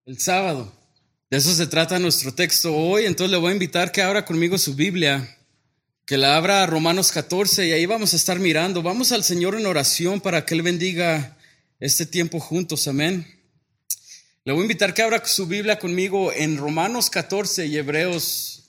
El sábado. De eso se trata nuestro texto hoy. Entonces le voy a invitar que abra conmigo su Biblia, que la abra a Romanos 14 y ahí vamos a estar mirando. Vamos al Señor en oración para que Él bendiga este tiempo juntos. Amén. Le voy a invitar que abra su Biblia conmigo en Romanos 14 y Hebreos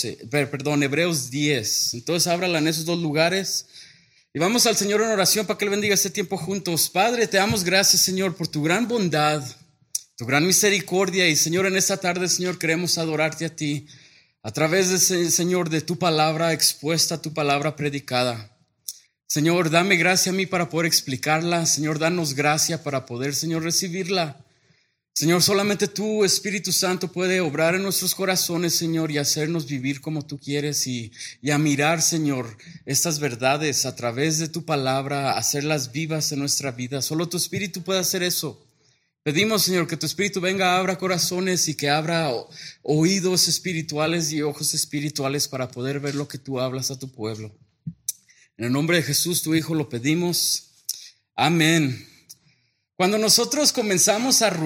10. Entonces ábrala en esos dos lugares. Y vamos al Señor en oración para que Él bendiga este tiempo juntos. Padre, te damos gracias, Señor, por tu gran bondad, tu gran misericordia. Y Señor, en esta tarde, Señor, queremos adorarte a ti a través de, Señor, de tu palabra expuesta, tu palabra predicada. Señor, dame gracia a mí para poder explicarla. Señor, danos gracia para poder, Señor, recibirla. Señor, solamente tú, Espíritu Santo, puede obrar en nuestros corazones, Señor, y hacernos vivir como tú quieres y a mirar, Señor, estas verdades a través de tu palabra, hacerlas vivas en nuestra vida. Solo tu Espíritu puede hacer eso. Pedimos, Señor, que tu Espíritu venga, abra corazones y que abra oídos espirituales y ojos espirituales para poder ver lo que tú hablas a tu pueblo. En el nombre de Jesús, tu Hijo, lo pedimos. Amén. Cuando nosotros comenzamos a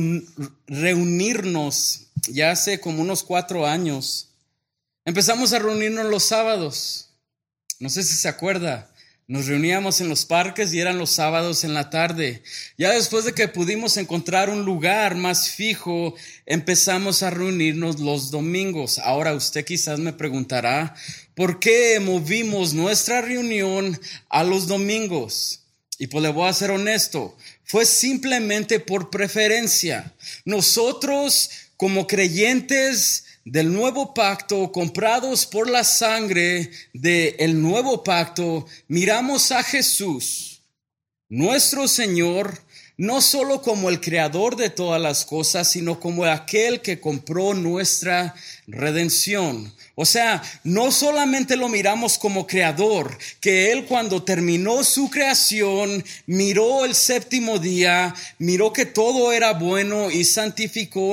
reunirnos, ya hace como unos 4 años, empezamos a reunirnos los sábados. No sé si se acuerda. Nos reuníamos en los parques y eran los sábados en la tarde. Ya después de que pudimos encontrar un lugar más fijo, empezamos a reunirnos los domingos. Ahora usted quizás me preguntará, ¿por qué movimos nuestra reunión a los domingos? Y pues le voy a ser honesto, fue simplemente por preferencia. Nosotros, como creyentes del nuevo pacto, comprados por la sangre del nuevo pacto, miramos a Jesús, nuestro Señor, no solo como el creador de todas las cosas, sino como aquel que compró nuestra redención. O sea, no solamente lo miramos como creador, que Él cuando terminó su creación, miró el séptimo día, miró que todo era bueno y santificó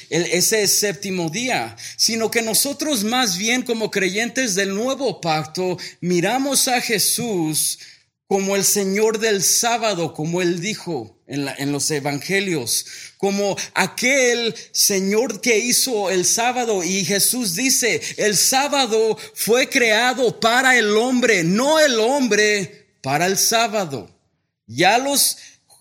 ese séptimo día, sino que nosotros más bien como creyentes del nuevo pacto, miramos a Jesús como el Señor del sábado, como Él dijo en los evangelios, como aquel Señor que hizo el sábado. Y Jesús dice, el sábado fue creado para el hombre, no el hombre para el sábado. Ya los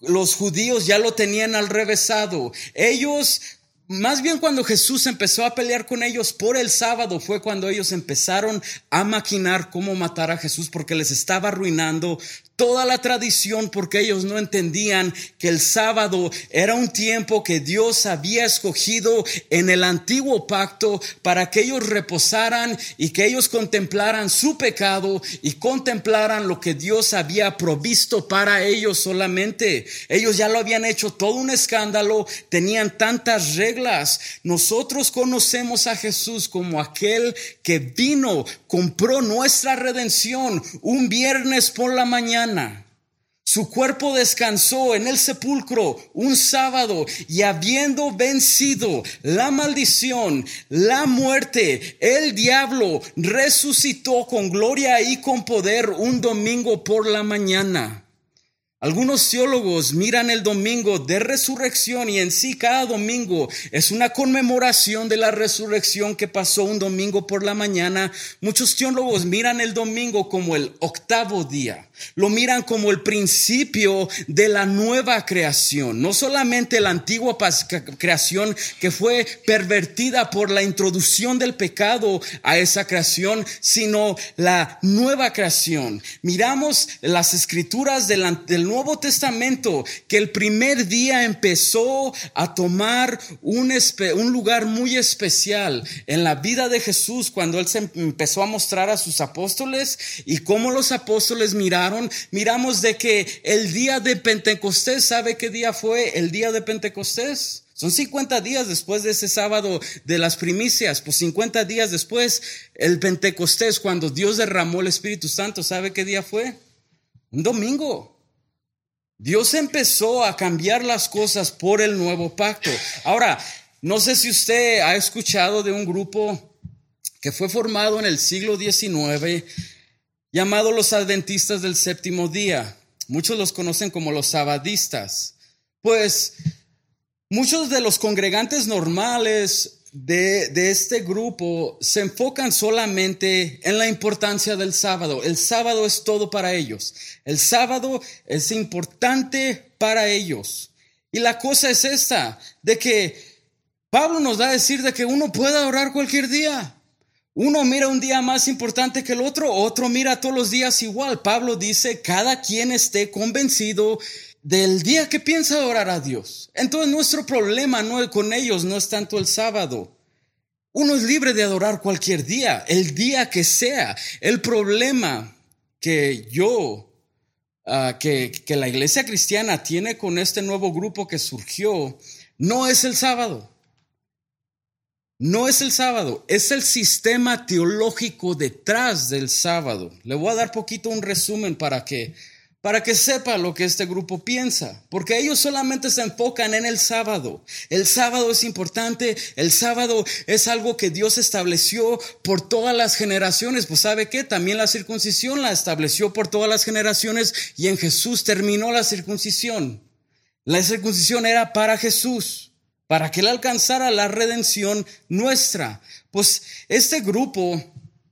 judíos ya lo tenían al revésado. Ellos, más bien cuando Jesús empezó a pelear con ellos por el sábado, fue cuando ellos empezaron a maquinar cómo matar a Jesús, porque les estaba arruinando toda la tradición, porque ellos no entendían que el sábado era un tiempo que Dios había escogido en el antiguo pacto para que ellos reposaran y que ellos contemplaran su pecado y contemplaran lo que Dios había provisto para ellos solamente. Ellos ya lo habían hecho todo un escándalo, tenían tantas reglas. Nosotros conocemos a Jesús como aquel que vino, compró nuestra redención un viernes por la mañana. Su cuerpo descansó en el sepulcro un sábado y habiendo vencido la maldición, la muerte, el diablo, resucitó con gloria y con poder un domingo por la mañana. Algunos teólogos miran el domingo de resurrección y en sí cada domingo es una conmemoración de la resurrección que pasó un domingo por la mañana. Muchos teólogos miran el domingo como el 8º día. Lo miran como el principio de la nueva creación. No solamente la antigua creación que fue pervertida por la introducción del pecado a esa creación, sino la nueva creación. Miramos las escrituras del Nuevo Testamento, que el primer día empezó a tomar un lugar muy especial en la vida de Jesús cuando Él se empezó a mostrar a sus apóstoles y cómo los apóstoles miramos de que el día de Pentecostés, ¿sabe qué día fue el día de Pentecostés? Son 50 días después de ese sábado de las primicias. Pues 50 días después, el Pentecostés, cuando Dios derramó el Espíritu Santo, ¿sabe qué día fue? Un domingo. Dios empezó a cambiar las cosas por el nuevo pacto. Ahora, no sé si usted ha escuchado de un grupo que fue formado en el siglo XIX llamado los Adventistas del Séptimo Día. Muchos los conocen como los sabadistas. Pues Muchos de los congregantes normales de este grupo se enfocan solamente en la importancia del sábado. El sábado es todo para ellos. El sábado es importante para ellos. Y la cosa es esta, de que Pablo nos da a decir de que uno puede orar cualquier día. Uno mira un día más importante que el otro mira todos los días igual. Pablo dice, cada quien esté convencido del día que piensa adorar a Dios. Entonces nuestro problema con ellos no es tanto el sábado. Uno es libre de adorar cualquier día, el día que sea. El problema que que la iglesia cristiana tiene con este nuevo grupo que surgió, no es el sábado. No es el sábado, es el sistema teológico detrás del sábado. Le voy a dar poquito un resumen para que sepa lo que este grupo piensa, porque ellos solamente se enfocan en el sábado. El sábado es importante, el sábado es algo que Dios estableció por todas las generaciones. Pues ¿sabe qué? También la circuncisión la estableció por todas las generaciones y en Jesús terminó la circuncisión. La circuncisión era para Jesús, para que Él alcanzara la redención nuestra. Pues este grupo,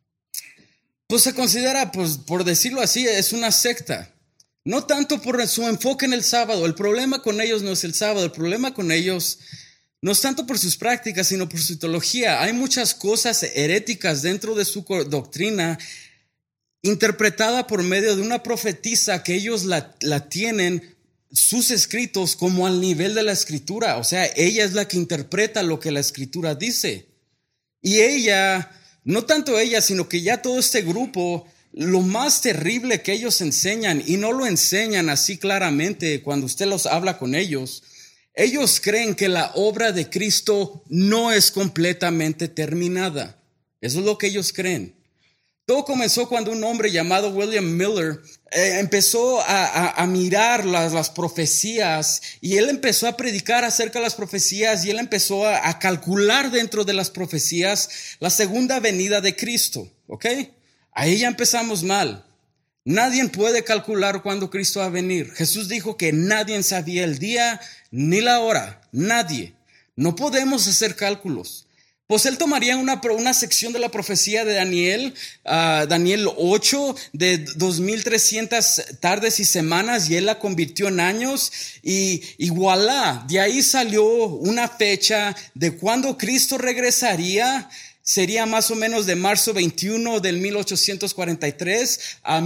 pues se considera, pues por decirlo así, es una secta. No tanto por su enfoque en el sábado. El problema con ellos no es el sábado. El problema con ellos no es tanto por sus prácticas, sino por su teología. Hay muchas cosas heréticas dentro de su doctrina, interpretada por medio de una profetisa que ellos la tienen sus escritos como al nivel de la escritura. O sea, ella es la que interpreta lo que la escritura dice. Y ella, no tanto ella, sino que ya todo este grupo, lo más terrible que ellos enseñan, y no lo enseñan así claramente cuando usted los habla con ellos creen que la obra de Cristo no es completamente terminada. Eso es lo que ellos creen. Todo comenzó cuando un hombre llamado William Miller empezó a mirar las profecías, y él empezó a predicar acerca de las profecías, y él empezó a calcular dentro de las profecías la segunda venida de Cristo. ¿Ok? Ahí ya empezamos mal. Nadie puede calcular cuándo Cristo va a venir. Jesús dijo que nadie sabía el día ni la hora. Nadie. No podemos hacer cálculos. Pues él tomaría una sección de la profecía de Daniel, Daniel 8, de 2300 tardes y semanas, y él la convirtió en años, y voilà, de ahí salió una fecha de cuando Cristo regresaría. Sería más o menos de marzo 21 del 1843 a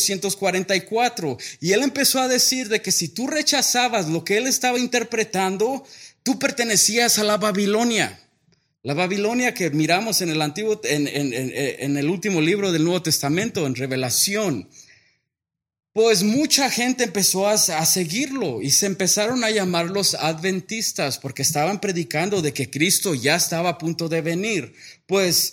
1844. Y él empezó a decir de que si tú rechazabas lo que él estaba interpretando, tú pertenecías a la Babilonia. La Babilonia que miramos en en el último libro del Nuevo Testamento, en Revelación. Pues mucha gente empezó a seguirlo, y se empezaron a llamar los adventistas, porque estaban predicando de que Cristo ya estaba a punto de venir. Pues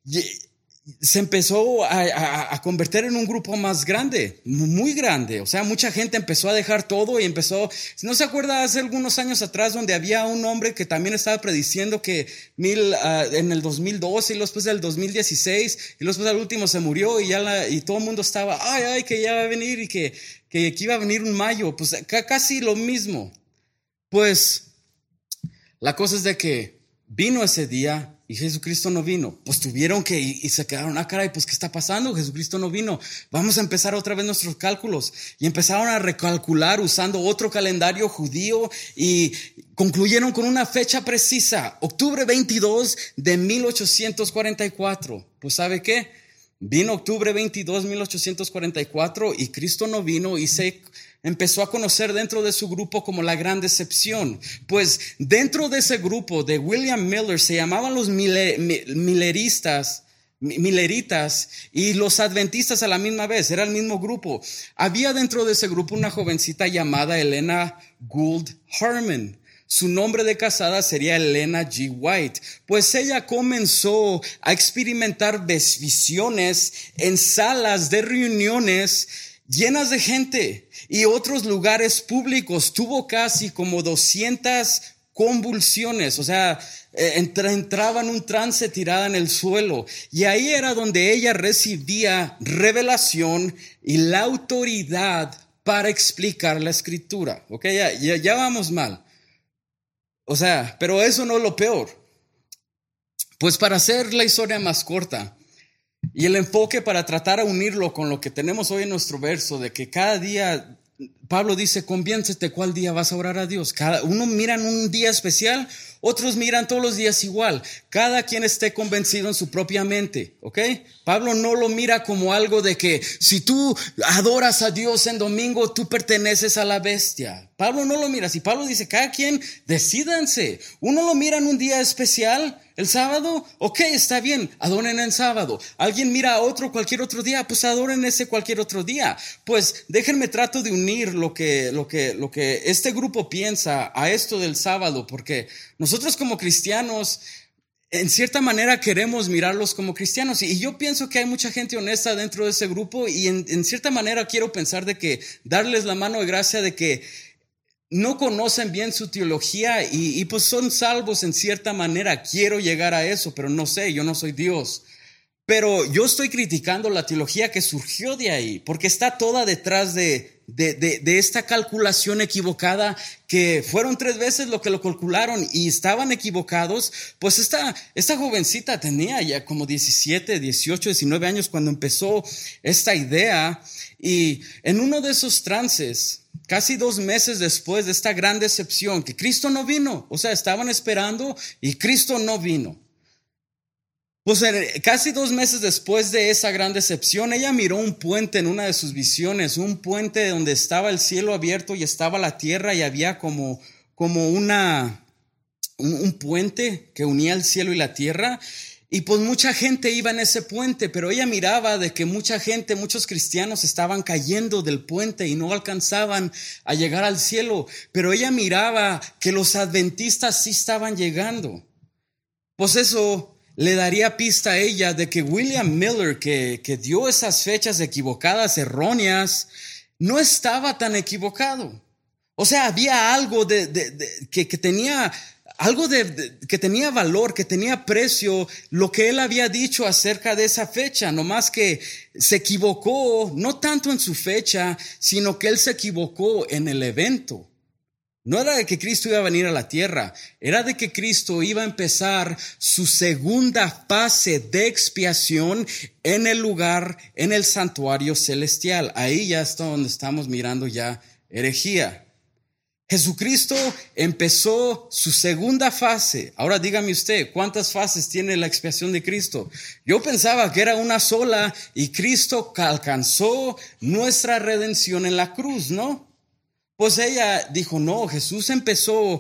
se empezó a convertir en un grupo más grande, muy grande. O sea, mucha gente empezó a dejar todo y empezó. ¿No se acuerda hace algunos años atrás donde había un hombre que también estaba prediciendo que en el 2012 y después del 2016 y después al último se murió, y todo el mundo estaba, ay, que ya va a venir, y que iba a venir un mayo? Pues casi lo mismo. Pues la cosa es de que vino ese día y Jesucristo no vino. Pues tuvieron que, y se quedaron, caray, pues ¿qué está pasando? Jesucristo no vino. Vamos a empezar otra vez nuestros cálculos. Y empezaron a recalcular usando otro calendario judío, y concluyeron con una fecha precisa, octubre 22 de 1844. Pues ¿sabe qué? Vino octubre 22, 1844, y Cristo no vino, y se empezó a conocer dentro de su grupo como la gran decepción. Pues dentro de ese grupo de William Miller se llamaban los milleritas y los adventistas a la misma vez. Era el mismo grupo. Había dentro de ese grupo una jovencita llamada Elena Gould Harmon. Su nombre de casada sería Elena G. White. Pues ella comenzó a experimentar visiones en salas de reuniones llenas de gente y otros lugares públicos. Tuvo casi como 200 convulsiones, o sea, entraba en un trance tirada en el suelo, y ahí era donde ella recibía revelación y la autoridad para explicar la escritura. Ok, ya vamos mal. O sea, pero eso no es lo peor. Pues para hacer la historia más corta y el enfoque para tratar de unirlo con lo que tenemos hoy en nuestro verso, de que cada día, Pablo dice, conviéncete cuál día vas a orar a Dios. Uno mira en un día especial, otros miran todos los días igual. Cada quien esté convencido en su propia mente, ¿ok? Pablo no lo mira como algo de que si tú adoras a Dios en domingo, tú perteneces a la bestia. Pablo no lo mira así. Pablo dice, cada quien decídanse. Uno lo mira en un día especial, el sábado, ok, está bien, adoren en sábado. Alguien mira a otro cualquier otro día, pues adoren ese cualquier otro día. Pues déjenme trato de unir lo que este grupo piensa a esto del sábado, porque nosotros como cristianos, en cierta manera queremos mirarlos como cristianos. Y yo pienso que hay mucha gente honesta dentro de ese grupo y en cierta manera quiero pensar de que darles la mano de gracia de que no conocen bien su teología y pues son salvos en cierta manera. Quiero llegar a eso, pero no sé, yo no soy Dios. Pero yo estoy criticando la teología que surgió de ahí, porque está toda detrás de esta calculación equivocada, que fueron 3 veces lo que lo calcularon y estaban equivocados. Pues esta jovencita tenía ya como 17, 18, 19 años cuando empezó esta idea, y en uno de esos trances, casi 2 meses después de esta gran decepción, que Cristo no vino, o sea, estaban esperando y Cristo no vino. Pues casi 2 meses después de esa gran decepción, ella miró un puente en una de sus visiones, un puente donde estaba el cielo abierto y estaba la tierra y había como un puente que unía el cielo y la tierra. Y pues mucha gente iba en ese puente, pero ella miraba de que mucha gente, muchos cristianos estaban cayendo del puente y no alcanzaban a llegar al cielo. Pero ella miraba que los adventistas sí estaban llegando. Pues eso le daría pista a ella de que William Miller, que dio esas fechas equivocadas, erróneas, no estaba tan equivocado. O sea, había algo que tenía algo que tenía valor, que tenía precio, lo que él había dicho acerca de esa fecha, no más que se equivocó, no tanto en su fecha, sino que él se equivocó en el evento. No era de que Cristo iba a venir a la tierra, era de que Cristo iba a empezar su segunda fase de expiación en el lugar, en el santuario celestial. Ahí ya está donde estamos mirando ya herejía. Jesucristo empezó su segunda fase. Ahora dígame usted, ¿cuántas fases tiene la expiación de Cristo? Yo pensaba que era una sola y Cristo alcanzó nuestra redención en la cruz, ¿no? Pues ella dijo, no, Jesús empezó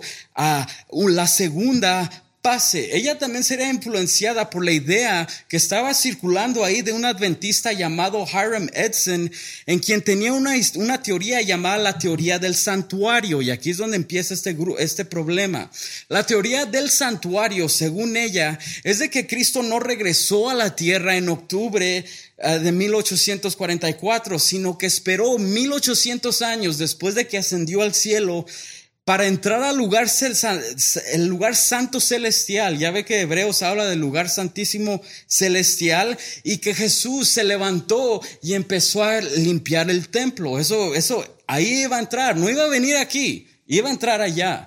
la segunda fase. Ella también sería influenciada por la idea que estaba circulando ahí de un adventista llamado Hiram Edson, en quien tenía una teoría llamada la teoría del santuario. Y aquí es donde empieza este problema. La teoría del santuario, según ella, es de que Cristo no regresó a la tierra en octubre de 1844, sino que esperó 1800 años después de que ascendió al cielo para entrar al lugar, el lugar santo celestial. Ya ve que Hebreos habla del lugar santísimo celestial, y que Jesús se levantó y empezó a limpiar el templo. Eso, ahí iba a entrar, no iba a venir aquí, iba a entrar allá.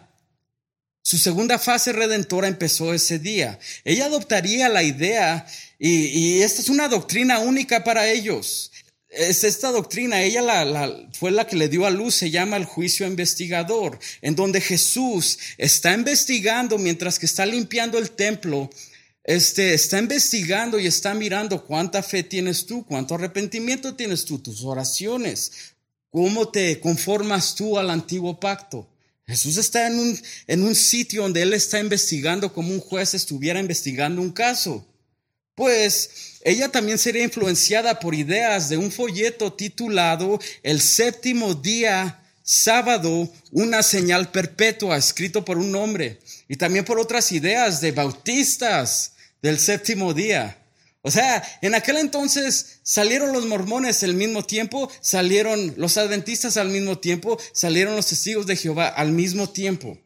Su segunda fase redentora empezó ese día. Ella adoptaría la idea, y esta es una doctrina única para ellos. Es esta doctrina, ella fue la que le dio a luz, se llama el juicio investigador, en donde Jesús está investigando mientras que está limpiando el templo. Está investigando y está mirando cuánta fe tienes tú, cuánto arrepentimiento tienes tú, tus oraciones, cómo te conformas tú al antiguo pacto. Jesús está en un sitio donde él está investigando como un juez estuviera investigando un caso. Pues ella también sería influenciada por ideas de un folleto titulado El séptimo día, sábado, una señal perpetua, escrito por un hombre, y también por otras ideas de bautistas del séptimo día. O sea, en aquel entonces salieron los mormones al mismo tiempo, salieron los adventistas al mismo tiempo, salieron los testigos de Jehová al mismo tiempo.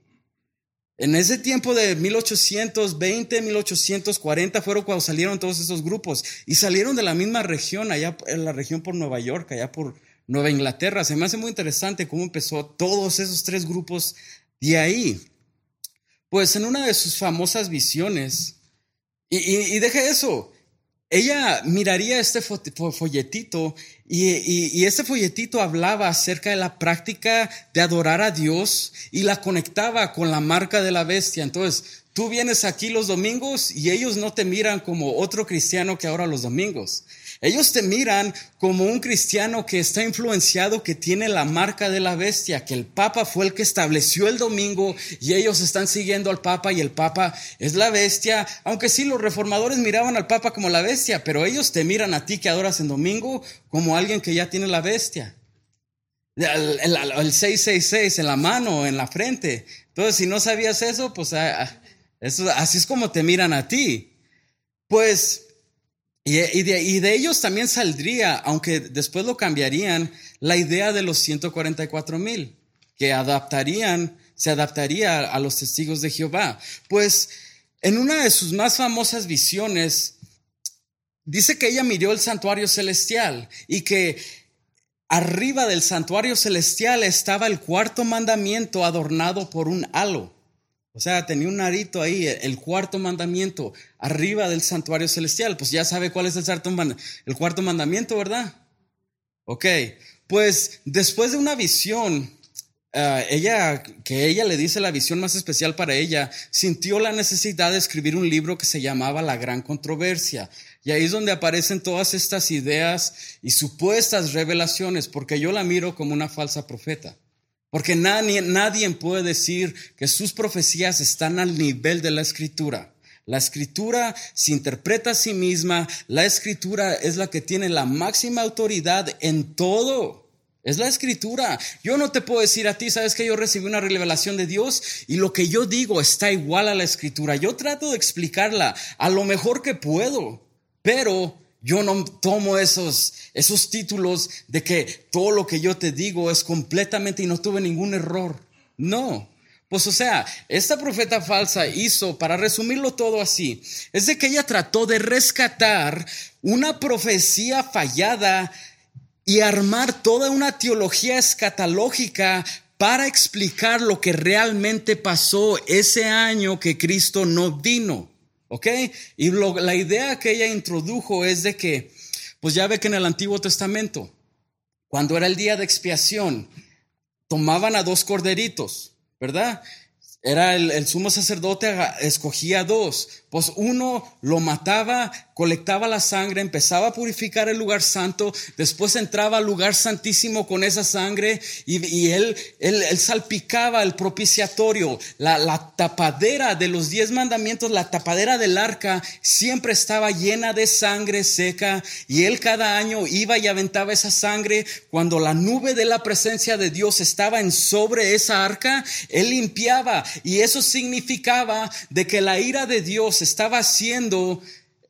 En ese tiempo de 1820, 1840 fueron cuando salieron todos esos grupos, y salieron de la misma región, allá en la región por Nueva York, allá por Nueva Inglaterra. Se me hace muy interesante cómo empezó todos esos 3 grupos de ahí. Pues en una de sus famosas visiones, y deje eso, ella miraría este folletito y este folletito hablaba acerca de la práctica de adorar a Dios y la conectaba con la marca de la bestia. Entonces, tú vienes aquí los domingos y ellos no te miran como otro cristiano que ahora los domingos. Ellos te miran como un cristiano que está influenciado, que tiene la marca de la bestia, que el Papa fue el que estableció el domingo y ellos están siguiendo al Papa y el Papa es la bestia. Aunque sí, los reformadores miraban al Papa como la bestia, pero ellos te miran a ti que adoras en domingo como alguien que ya tiene la bestia. El 666 en la mano, en la frente. Entonces, si no sabías eso, pues eso, así es como te miran a ti. Pues... Y de ellos también saldría, aunque después lo cambiarían, la idea de los 144,000, que se adaptaría a los testigos de Jehová. Pues en una de sus más famosas visiones, dice que ella miró el santuario celestial y que arriba del santuario celestial estaba el cuarto mandamiento adornado por un halo. O sea, tenía un arito ahí, el cuarto mandamiento, arriba del santuario celestial. Pues ya sabe cuál es el cuarto mandamiento, ¿verdad? Ok, pues después de una visión, ella le dice la visión más especial para ella, sintió la necesidad de escribir un libro que se llamaba La Gran Controversia. Y ahí es donde aparecen todas estas ideas y supuestas revelaciones, porque yo la miro como una falsa profeta. Porque nadie puede decir que sus profecías están al nivel de la Escritura. La Escritura se interpreta a sí misma. La Escritura es la que tiene la máxima autoridad en todo. Es la Escritura. Yo no te puedo decir a ti, sabes que yo recibí una revelación de Dios y lo que yo digo está igual a la Escritura. Yo trato de explicarla a lo mejor que puedo, pero yo no tomo esos títulos de que todo lo que yo te digo es completamente y no tuve ningún error. No. Pues o sea, esta profeta falsa hizo, para resumirlo todo así, es de que ella trató de rescatar una profecía fallada y armar toda una teología escatológica para explicar lo que realmente pasó ese año que Cristo no vino. ¿Ok? Y la idea que ella introdujo es de que, pues ya ve que en el Antiguo Testamento, cuando era el día de expiación, tomaban a 2 corderitos, ¿verdad? Era el sumo sacerdote, escogía 2. Pues uno lo mataba, colectaba la sangre, empezaba a purificar el lugar santo, después entraba al lugar santísimo con esa sangre y él salpicaba el propiciatorio, la tapadera de los 10 mandamientos, la tapadera del arca siempre estaba llena de sangre seca y él cada año iba y aventaba esa sangre. Cuando la nube de la presencia de Dios estaba sobre esa arca, él limpiaba y eso significaba de que la ira de Dios estaba siendo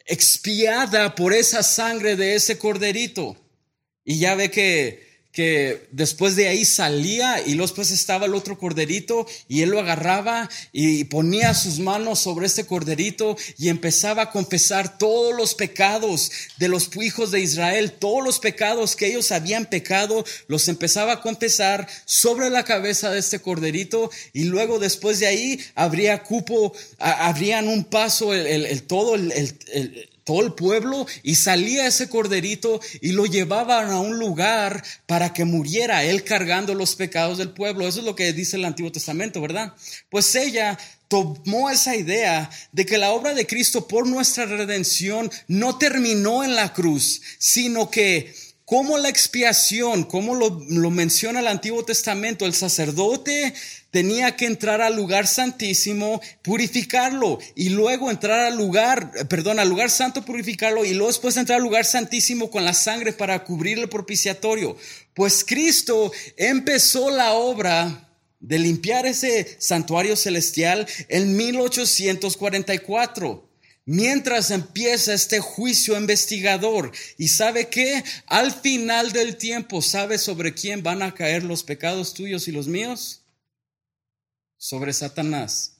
expiada por esa sangre de ese corderito. Y ya ve que después de ahí salía y luego después estaba el otro corderito y él lo agarraba y ponía sus manos sobre este corderito y empezaba a confesar todos los pecados de los hijos de Israel, todos los pecados que ellos habían pecado, los empezaba a confesar sobre la cabeza de este corderito y luego después de ahí abrían un paso todo el pueblo y salía ese corderito y lo llevaban a un lugar para que muriera él cargando los pecados del pueblo. Eso es lo que dice el Antiguo Testamento, ¿verdad? Pues ella tomó esa idea de que la obra de Cristo por nuestra redención no terminó en la cruz, sino que como la expiación, como lo menciona el Antiguo Testamento, el sacerdote tenía que entrar al lugar santísimo, purificarlo y luego entrar al lugar santo, purificarlo y luego después entrar al lugar santísimo con la sangre para cubrir el propiciatorio. Pues Cristo empezó la obra de limpiar ese santuario celestial en 1844. Mientras empieza este juicio investigador. ¿Y sabe qué? Al final del tiempo, ¿sabe sobre quién van a caer los pecados tuyos y los míos? Sobre Satanás.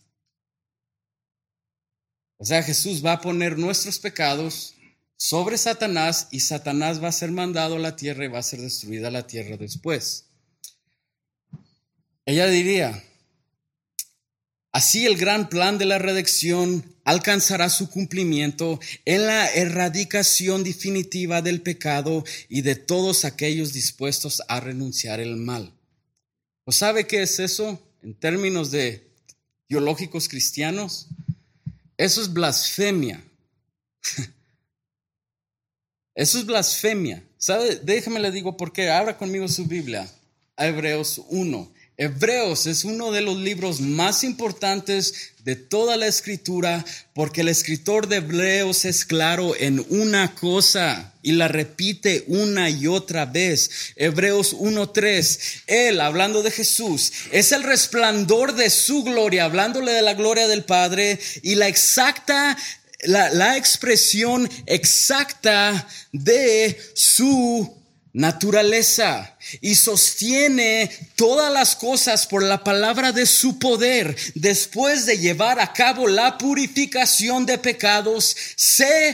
O sea, Jesús va a poner nuestros pecados sobre Satanás y Satanás va a ser mandado a la tierra y va a ser destruida la tierra después. Ella diría, Así el gran plan de la redención alcanzará su cumplimiento en la erradicación definitiva del pecado y de todos aquellos dispuestos a renunciar al mal. ¿O sabe qué es eso en términos de teológicos cristianos? Eso es blasfemia. Eso es blasfemia. ¿Sabe? Déjeme le digo por qué. Abra conmigo su Biblia a Hebreos 1. Hebreos es uno de los libros más importantes de toda la escritura, porque el escritor de Hebreos es claro en una cosa y la repite una y otra vez. Hebreos 1:3, Él, hablando de Jesús, es el resplandor de su gloria, hablándole de la gloria del Padre, y la expresión exacta de su naturaleza, y sostiene todas las cosas por la palabra de su poder. Después de llevar a cabo la purificación de pecados, se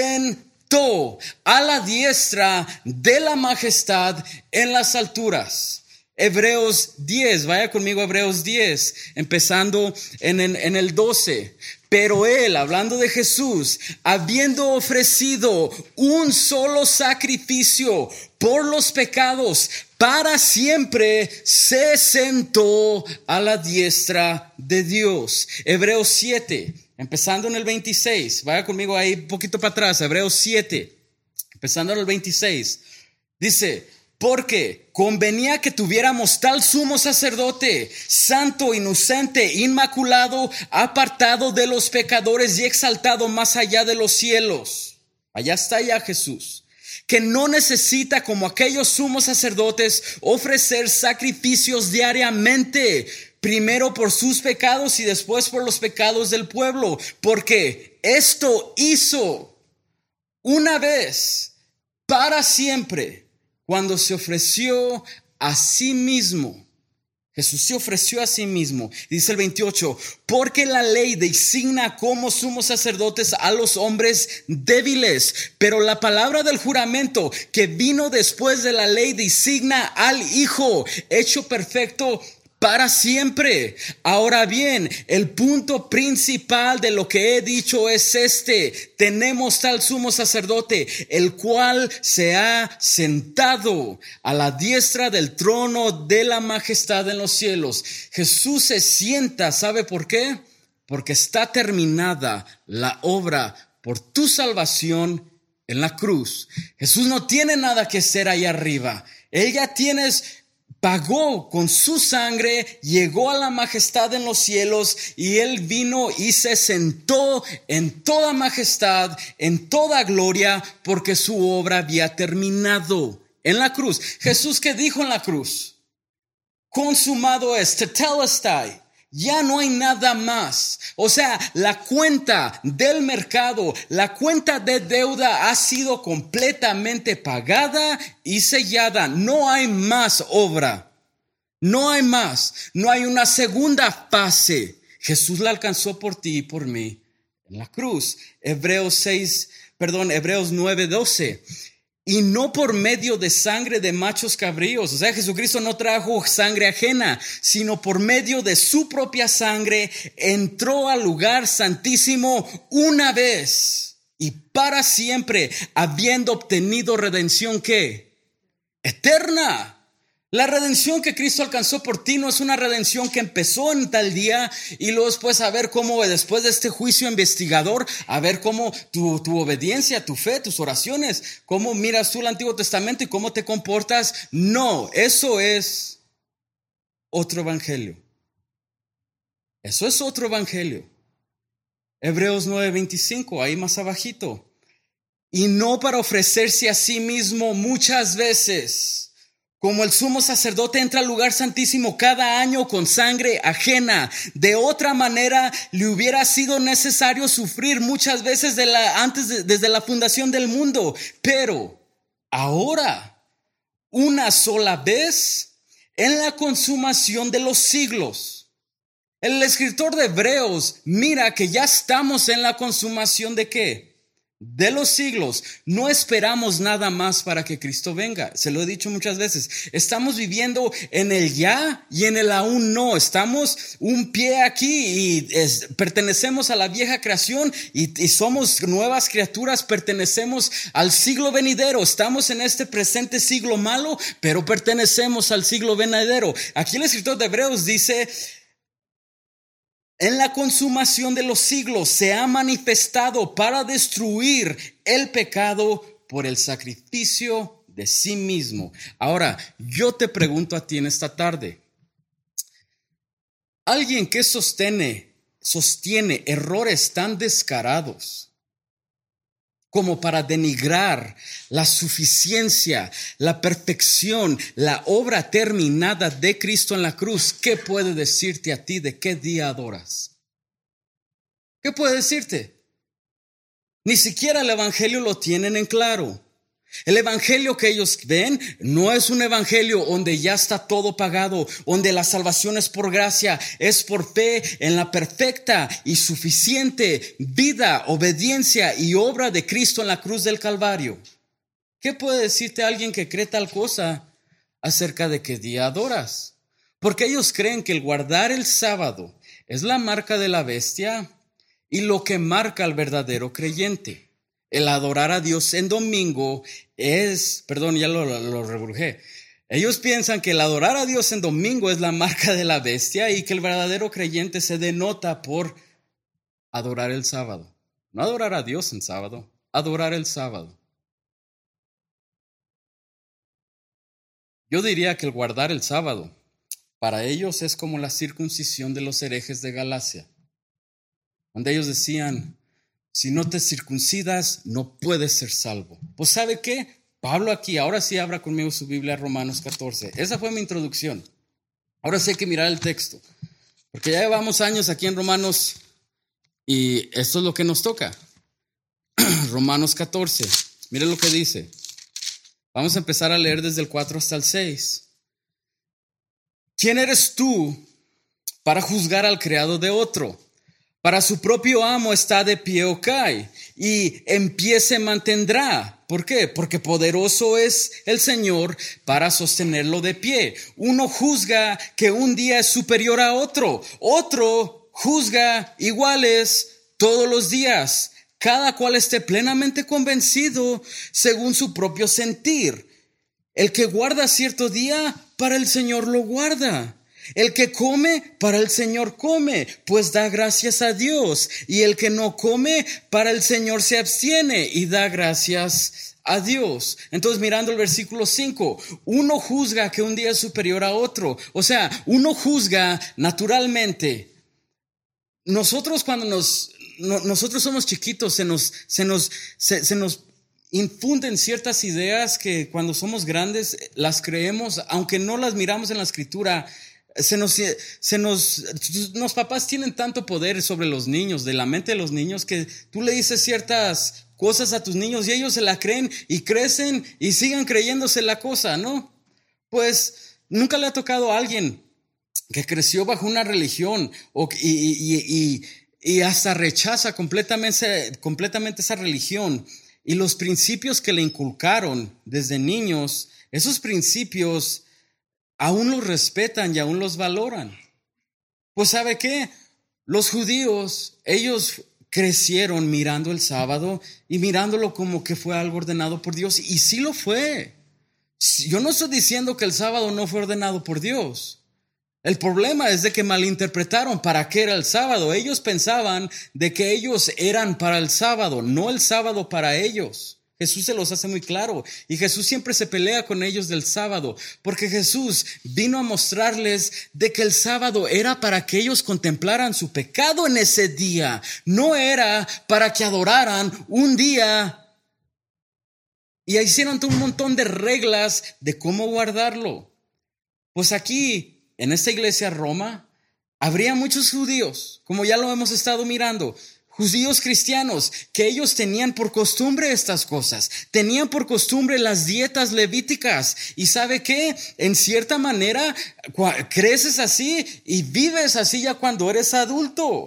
sentó a la diestra de la majestad en las alturas. Hebreos 10, vaya conmigo a Hebreos 10, empezando en el 12. Pero Él, hablando de Jesús, habiendo ofrecido un solo sacrificio por los pecados para siempre, se sentó a la diestra de Dios. Hebreos 7, empezando en el 26. Vaya conmigo ahí un poquito para atrás. Hebreos 7, empezando en el 26. Dice: porque convenía que tuviéramos tal sumo sacerdote, santo, inocente, inmaculado, apartado de los pecadores y exaltado más allá de los cielos. Allá está ya Jesús, que no necesita, como aquellos sumos sacerdotes, ofrecer sacrificios diariamente, primero por sus pecados y después por los pecados del pueblo, porque esto hizo una vez para siempre, cuando se ofreció a sí mismo. Jesús se ofreció a sí mismo. Dice el 28, porque la ley designa como sumos sacerdotes a los hombres débiles, pero la palabra del juramento que vino después de la ley designa al Hijo, hecho perfecto para siempre. Ahora bien, el punto principal de lo que he dicho es este: tenemos tal sumo sacerdote, el cual se ha sentado a la diestra del trono de la majestad en los cielos. Jesús se sienta, ¿sabe por qué? Porque está terminada la obra por tu salvación en la cruz. Jesús no tiene nada que hacer ahí arriba. Él ya pagó con su sangre, llegó a la majestad en los cielos, y Él vino y se sentó en toda majestad, en toda gloria, porque su obra había terminado en la cruz. Jesús, ¿qué dijo en la cruz? Consumado es, tetelestai. Ya no hay nada más. O sea, la cuenta del mercado, la cuenta de deuda ha sido completamente pagada y sellada. No hay más obra. No hay más. No hay una segunda fase. Jesús la alcanzó por ti y por mí en la cruz. Hebreos 9:12. Y no por medio de sangre de machos cabríos. O sea, Jesucristo no trajo sangre ajena, sino por medio de su propia sangre entró al lugar santísimo una vez y para siempre, habiendo obtenido redención, ¿qué? Eterna. La redención que Cristo alcanzó por ti no es una redención que empezó en tal día y luego después a ver cómo, después de este juicio investigador, a ver cómo tu obediencia, tu fe, tus oraciones, cómo miras tú el Antiguo Testamento y cómo te comportas. No, eso es otro evangelio. Eso es otro evangelio. Hebreos 9:25, ahí más abajito. Y no para ofrecerse a sí mismo muchas veces, como el sumo sacerdote entra al lugar santísimo cada año con sangre ajena. De otra manera, le hubiera sido necesario sufrir muchas veces desde la fundación del mundo. Pero ahora, una sola vez, en la consumación de los siglos. El escritor de Hebreos mira que ya estamos en la consumación ¿de qué? de los siglos. No esperamos nada más para que Cristo venga. Se lo he dicho muchas veces. Estamos viviendo en el ya y en el aún no. Estamos un pie aquí y pertenecemos a la vieja creación y somos nuevas criaturas. Pertenecemos al siglo venidero. Estamos en este presente siglo malo, pero pertenecemos al siglo venidero. Aquí el escritor de Hebreos dice: en la consumación de los siglos se ha manifestado para destruir el pecado por el sacrificio de sí mismo. Ahora, yo te pregunto a ti en esta tarde, alguien que sostiene errores tan descarados como para denigrar la suficiencia, la perfección, la obra terminada de Cristo en la cruz, ¿qué puede decirte a ti de qué día adoras? ¿Qué puede decirte? Ni siquiera el evangelio lo tienen en claro. El evangelio que ellos ven no es un evangelio donde ya está todo pagado, donde la salvación es por gracia, es por fe en la perfecta y suficiente vida, obediencia y obra de Cristo en la cruz del Calvario. ¿Qué puede decirte alguien que cree tal cosa acerca de qué día adoras? Porque ellos creen que el guardar el sábado es la marca de la bestia y lo que marca al verdadero creyente. El adorar a Dios en domingo es, ya lo rebrujé. Ellos piensan que el adorar a Dios en domingo es la marca de la bestia y que el verdadero creyente se denota por adorar el sábado. No adorar a Dios en sábado, adorar el sábado. Yo diría que el guardar el sábado para ellos es como la circuncisión de los herejes de Galacia, donde ellos decían: si no te circuncidas, no puedes ser salvo. Pues ¿sabe qué? Pablo aquí, ahora sí abra conmigo su Biblia, Romanos 14. Esa fue mi introducción. Ahora sí hay que mirar el texto, porque ya llevamos años aquí en Romanos y esto es lo que nos toca. Romanos 14, mire lo que dice. Vamos a empezar a leer desde el 4 hasta el 6. ¿Quién eres tú para juzgar al criado de otro? Para su propio amo está de pie o cae, y en pie se mantendrá. ¿Por qué? Porque poderoso es el Señor para sostenerlo de pie. Uno juzga que un día es superior a otro. Otro juzga iguales todos los días. Cada cual esté plenamente convencido según su propio sentir. El que guarda cierto día, para el Señor lo guarda. El que come, para el Señor come, pues da gracias a Dios. Y el que no come, para el Señor se abstiene y da gracias a Dios. Entonces, mirando el versículo 5, uno juzga que un día es superior a otro. O sea, uno juzga naturalmente. Nosotros cuando nosotros somos chiquitos, se nos infunden ciertas ideas que cuando somos grandes las creemos, aunque no las miramos en la Escritura. Los papás tienen tanto poder sobre los niños, de la mente de los niños, que tú le dices ciertas cosas a tus niños y ellos se la creen y crecen y siguen creyéndose la cosa, ¿no? Pues nunca le ha tocado a alguien que creció bajo una religión y hasta rechaza completamente esa religión y los principios que le inculcaron desde niños. Esos principios aún los respetan y aún los valoran. Pues ¿sabe qué? Los judíos, ellos crecieron mirando el sábado y mirándolo como que fue algo ordenado por Dios. Y sí lo fue. Yo no estoy diciendo que el sábado no fue ordenado por Dios. El problema es de que malinterpretaron para qué era el sábado. Ellos pensaban de que ellos eran para el sábado, no el sábado para ellos. Jesús se los hace muy claro y Jesús siempre se pelea con ellos del sábado, porque Jesús vino a mostrarles de que el sábado era para que ellos contemplaran su pecado en ese día, no era para que adoraran un día y hicieron un montón de reglas de cómo guardarlo. Pues aquí, en esta iglesia Roma, habría muchos judíos, como ya lo hemos estado mirando, judíos cristianos, que ellos tenían por costumbre estas cosas, tenían por costumbre las dietas levíticas. ¿Y sabe qué? En cierta manera, creces así y vives así ya cuando eres adulto.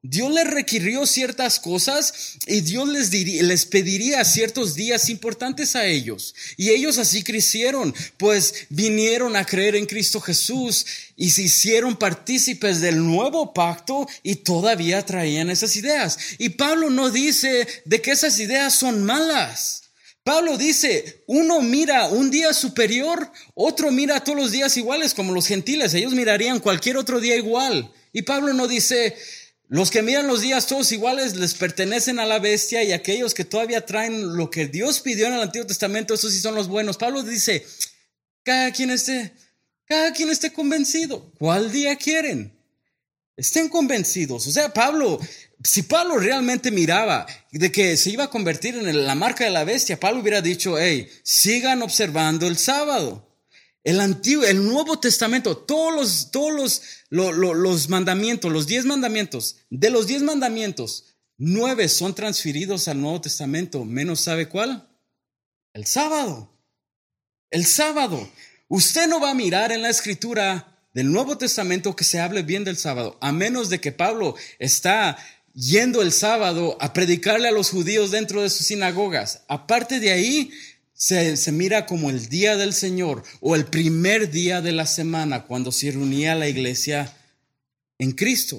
Dios les requirió ciertas cosas y Dios les pediría ciertos días importantes a ellos. Y ellos así crecieron, pues vinieron a creer en Cristo Jesús y se hicieron partícipes del nuevo pacto y todavía traían esas ideas. Y Pablo no dice de que esas ideas son malas. Pablo dice, uno mira un día superior, otro mira todos los días iguales, como los gentiles. Ellos mirarían cualquier otro día igual. Y Pablo no dice, los que miran los días todos iguales les pertenecen a la bestia, y aquellos que todavía traen lo que Dios pidió en el Antiguo Testamento, esos sí son los buenos. Pablo dice, cada quien esté convencido. ¿Cuál día quieren? Estén convencidos. O sea, si Pablo realmente miraba de que se iba a convertir en la marca de la bestia, Pablo hubiera dicho, hey, sigan observando el sábado. El Nuevo Testamento, todos los mandamientos, los 10 mandamientos, de los 10 mandamientos, 9 son transferidos al Nuevo Testamento, menos ¿sabe cuál? El sábado. El sábado. Usted no va a mirar en la Escritura del Nuevo Testamento que se hable bien del sábado, a menos de que Pablo está yendo el sábado a predicarle a los judíos dentro de sus sinagogas. Aparte de ahí, se mira como el día del Señor o el primer día de la semana cuando se reunía la iglesia en Cristo.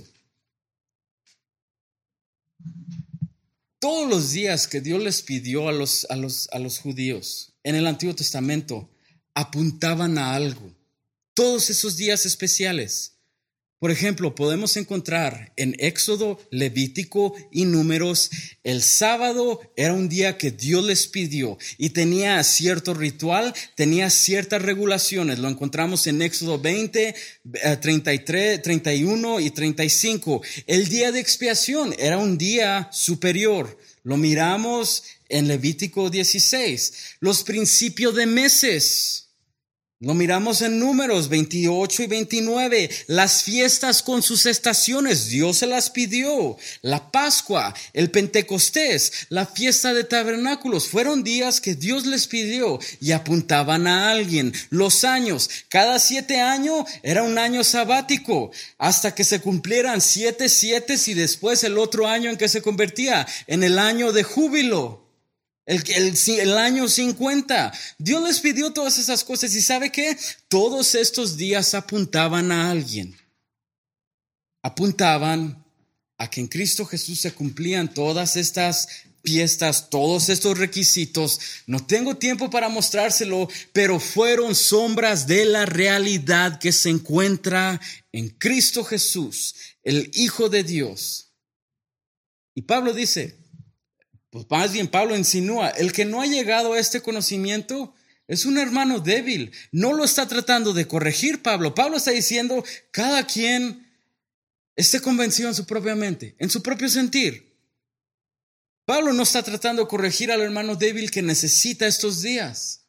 Todos los días que Dios les pidió a los judíos en el Antiguo Testamento apuntaban a algo. Todos esos días especiales. Por ejemplo, podemos encontrar en Éxodo, Levítico y Números, el sábado era un día que Dios les pidió y tenía cierto ritual, tenía ciertas regulaciones. Lo encontramos en Éxodo 20, 33, 31 y 35. El día de expiación era un día superior. Lo miramos en Levítico 16. Los principios de meses. Lo miramos en Números 28 y 29, las fiestas con sus estaciones, Dios se las pidió. La Pascua, el Pentecostés, la fiesta de tabernáculos, fueron días que Dios les pidió y apuntaban a alguien. Los años, cada 7 años era un año sabático, hasta que se cumplieran 7 y después el otro año en que se convertía en el año de júbilo. El año 50. Dios les pidió todas esas cosas. ¿Y sabe qué? Todos estos días apuntaban a alguien. Apuntaban a que en Cristo Jesús se cumplían todas estas fiestas, todos estos requisitos. No tengo tiempo para mostrárselo, pero fueron sombras de la realidad que se encuentra en Cristo Jesús, el Hijo de Dios. Y Pablo dice, pues más bien Pablo insinúa, el que no ha llegado a este conocimiento es un hermano débil. No lo está tratando de corregir Pablo. Pablo está diciendo, cada quien esté convencido en su propia mente, en su propio sentir. Pablo no está tratando de corregir al hermano débil que necesita estos días.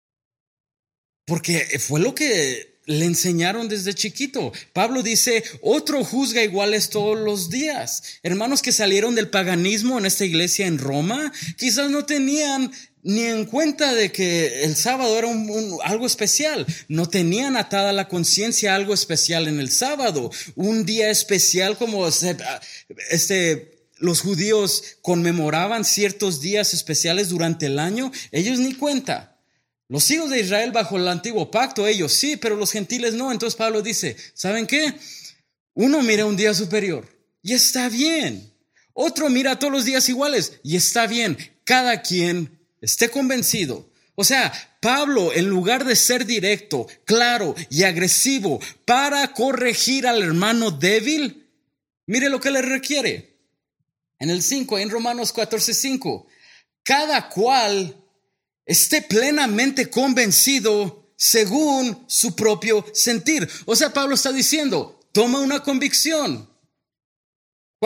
Porque fue lo que le enseñaron desde chiquito. Pablo dice, otro juzga iguales todos los días. Hermanos que salieron del paganismo en esta iglesia en Roma, quizás no tenían ni en cuenta de que el sábado era algo especial. No tenían atada la conciencia algo especial en el sábado. Un día especial como los judíos conmemoraban ciertos días especiales durante el año. Ellos ni cuenta. Los hijos de Israel bajo el antiguo pacto, ellos sí, pero los gentiles no. Entonces Pablo dice, ¿saben qué? Uno mira un día superior y está bien. Otro mira todos los días iguales y está bien. Cada quien esté convencido. O sea, Pablo, en lugar de ser directo, claro y agresivo para corregir al hermano débil, mire lo que le requiere. En el 5, en Romanos 14:5, cada cual esté plenamente convencido según su propio sentir. O sea, Pablo está diciendo, toma una convicción.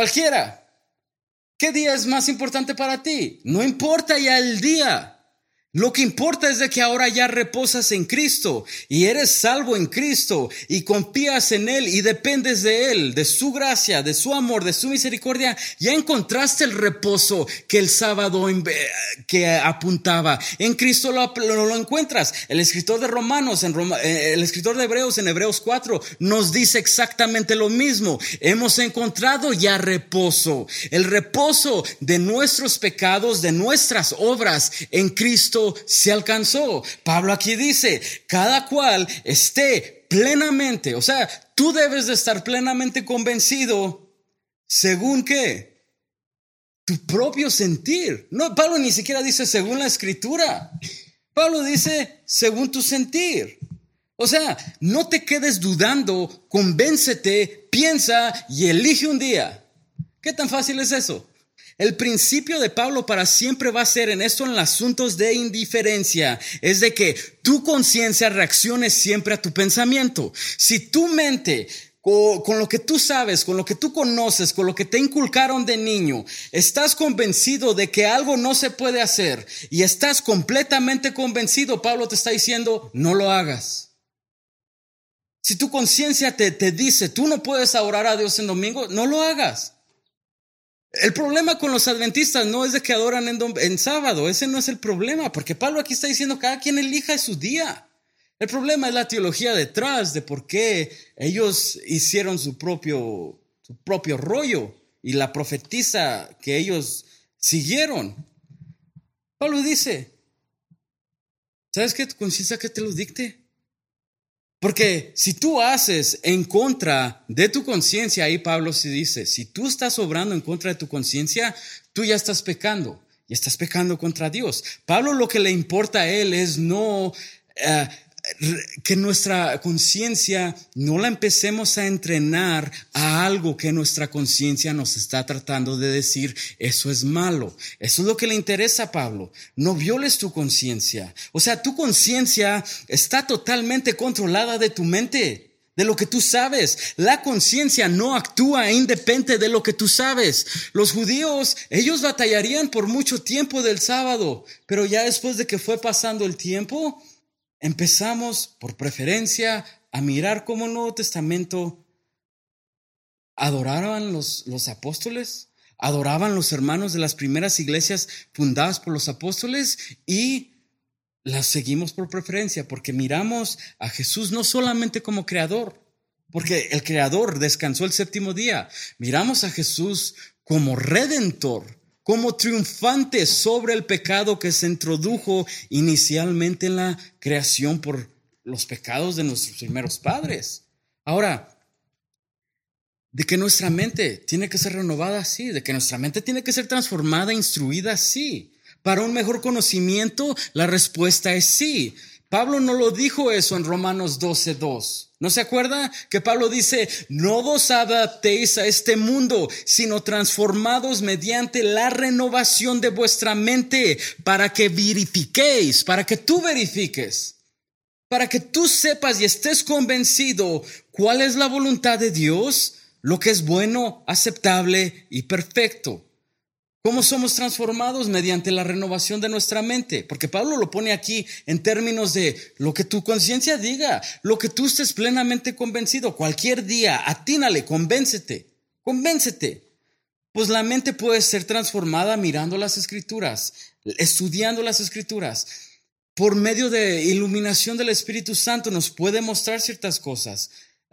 Cualquiera. ¿Qué día es más importante para ti? No importa ya el día. Lo que importa es de que ahora ya reposas en Cristo y eres salvo en Cristo y confías en Él y dependes de Él, de su gracia, de su amor, de su misericordia. Ya encontraste el reposo que el sábado que apuntaba. En Cristo lo encuentras. El escritor de Romanos, el escritor de Hebreos en Hebreos 4 nos dice exactamente lo mismo. Hemos encontrado ya reposo. El reposo de nuestros pecados, de nuestras obras en Cristo se alcanzó. Pablo aquí dice, cada cual esté plenamente, o sea, tú debes de estar plenamente convencido según ¿qué? Tu propio sentir. No, Pablo ni siquiera dice según la escritura. Pablo dice según tu sentir. O sea, no te quedes dudando, convéncete, piensa y elige un día. ¿Qué tan fácil es eso? El principio de Pablo para siempre va a ser en esto, en los asuntos de indiferencia, es de que tu conciencia reaccione siempre a tu pensamiento. Si tu mente, con lo que tú sabes, con lo que tú conoces, con lo que te inculcaron de niño, estás convencido de que algo no se puede hacer y estás completamente convencido, Pablo te está diciendo, no lo hagas. Si tu conciencia te dice, tú no puedes adorar a Dios en domingo, no lo hagas. El problema con los adventistas no es de que adoran en sábado, ese no es el problema, porque Pablo aquí está diciendo cada quien elija su día. El problema es la teología detrás de por qué ellos hicieron su propio rollo y la profetisa que ellos siguieron. Pablo dice, ¿sabes qué? Tu conciencia que te lo dicte. Porque si tú haces en contra de tu conciencia, ahí Pablo sí dice, si tú estás obrando en contra de tu conciencia, tú ya estás pecando y estás pecando contra Dios. Pablo lo que le importa a él es no que nuestra conciencia no la empecemos a entrenar a algo que nuestra conciencia nos está tratando de decir, eso es malo. Eso es lo que le interesa a Pablo. No violes tu conciencia. O sea, tu conciencia está totalmente controlada de tu mente, de lo que tú sabes. La conciencia no actúa independiente de lo que tú sabes. Los judíos, ellos batallarían por mucho tiempo del sábado, pero ya después de que fue pasando el tiempo, empezamos por preferencia a mirar cómo el Nuevo Testamento adoraban los apóstoles, adoraban los hermanos de las primeras iglesias fundadas por los apóstoles y las seguimos por preferencia porque miramos a Jesús no solamente como creador, porque el creador descansó el séptimo día, miramos a Jesús como redentor, como triunfante sobre el pecado que se introdujo inicialmente en la creación por los pecados de nuestros primeros padres. Ahora, de que nuestra mente tiene que ser renovada, sí. De que nuestra mente tiene que ser transformada, instruida, sí. Para un mejor conocimiento, la respuesta es sí. Pablo no lo dijo eso en Romanos 12:2. ¿No se acuerda que Pablo dice, no os adaptéis a este mundo, sino transformados mediante la renovación de vuestra mente para que verifiquéis, para que tú verifiques, para que tú sepas y estés convencido cuál es la voluntad de Dios, lo que es bueno, aceptable y perfecto. ¿Cómo somos transformados? Mediante la renovación de nuestra mente. Porque Pablo lo pone aquí en términos de lo que tu conciencia diga, lo que tú estés plenamente convencido. Cualquier día, atínale, convéncete. Pues la mente puede ser transformada mirando las Escrituras, estudiando las Escrituras. Por medio de iluminación del Espíritu Santo nos puede mostrar ciertas cosas.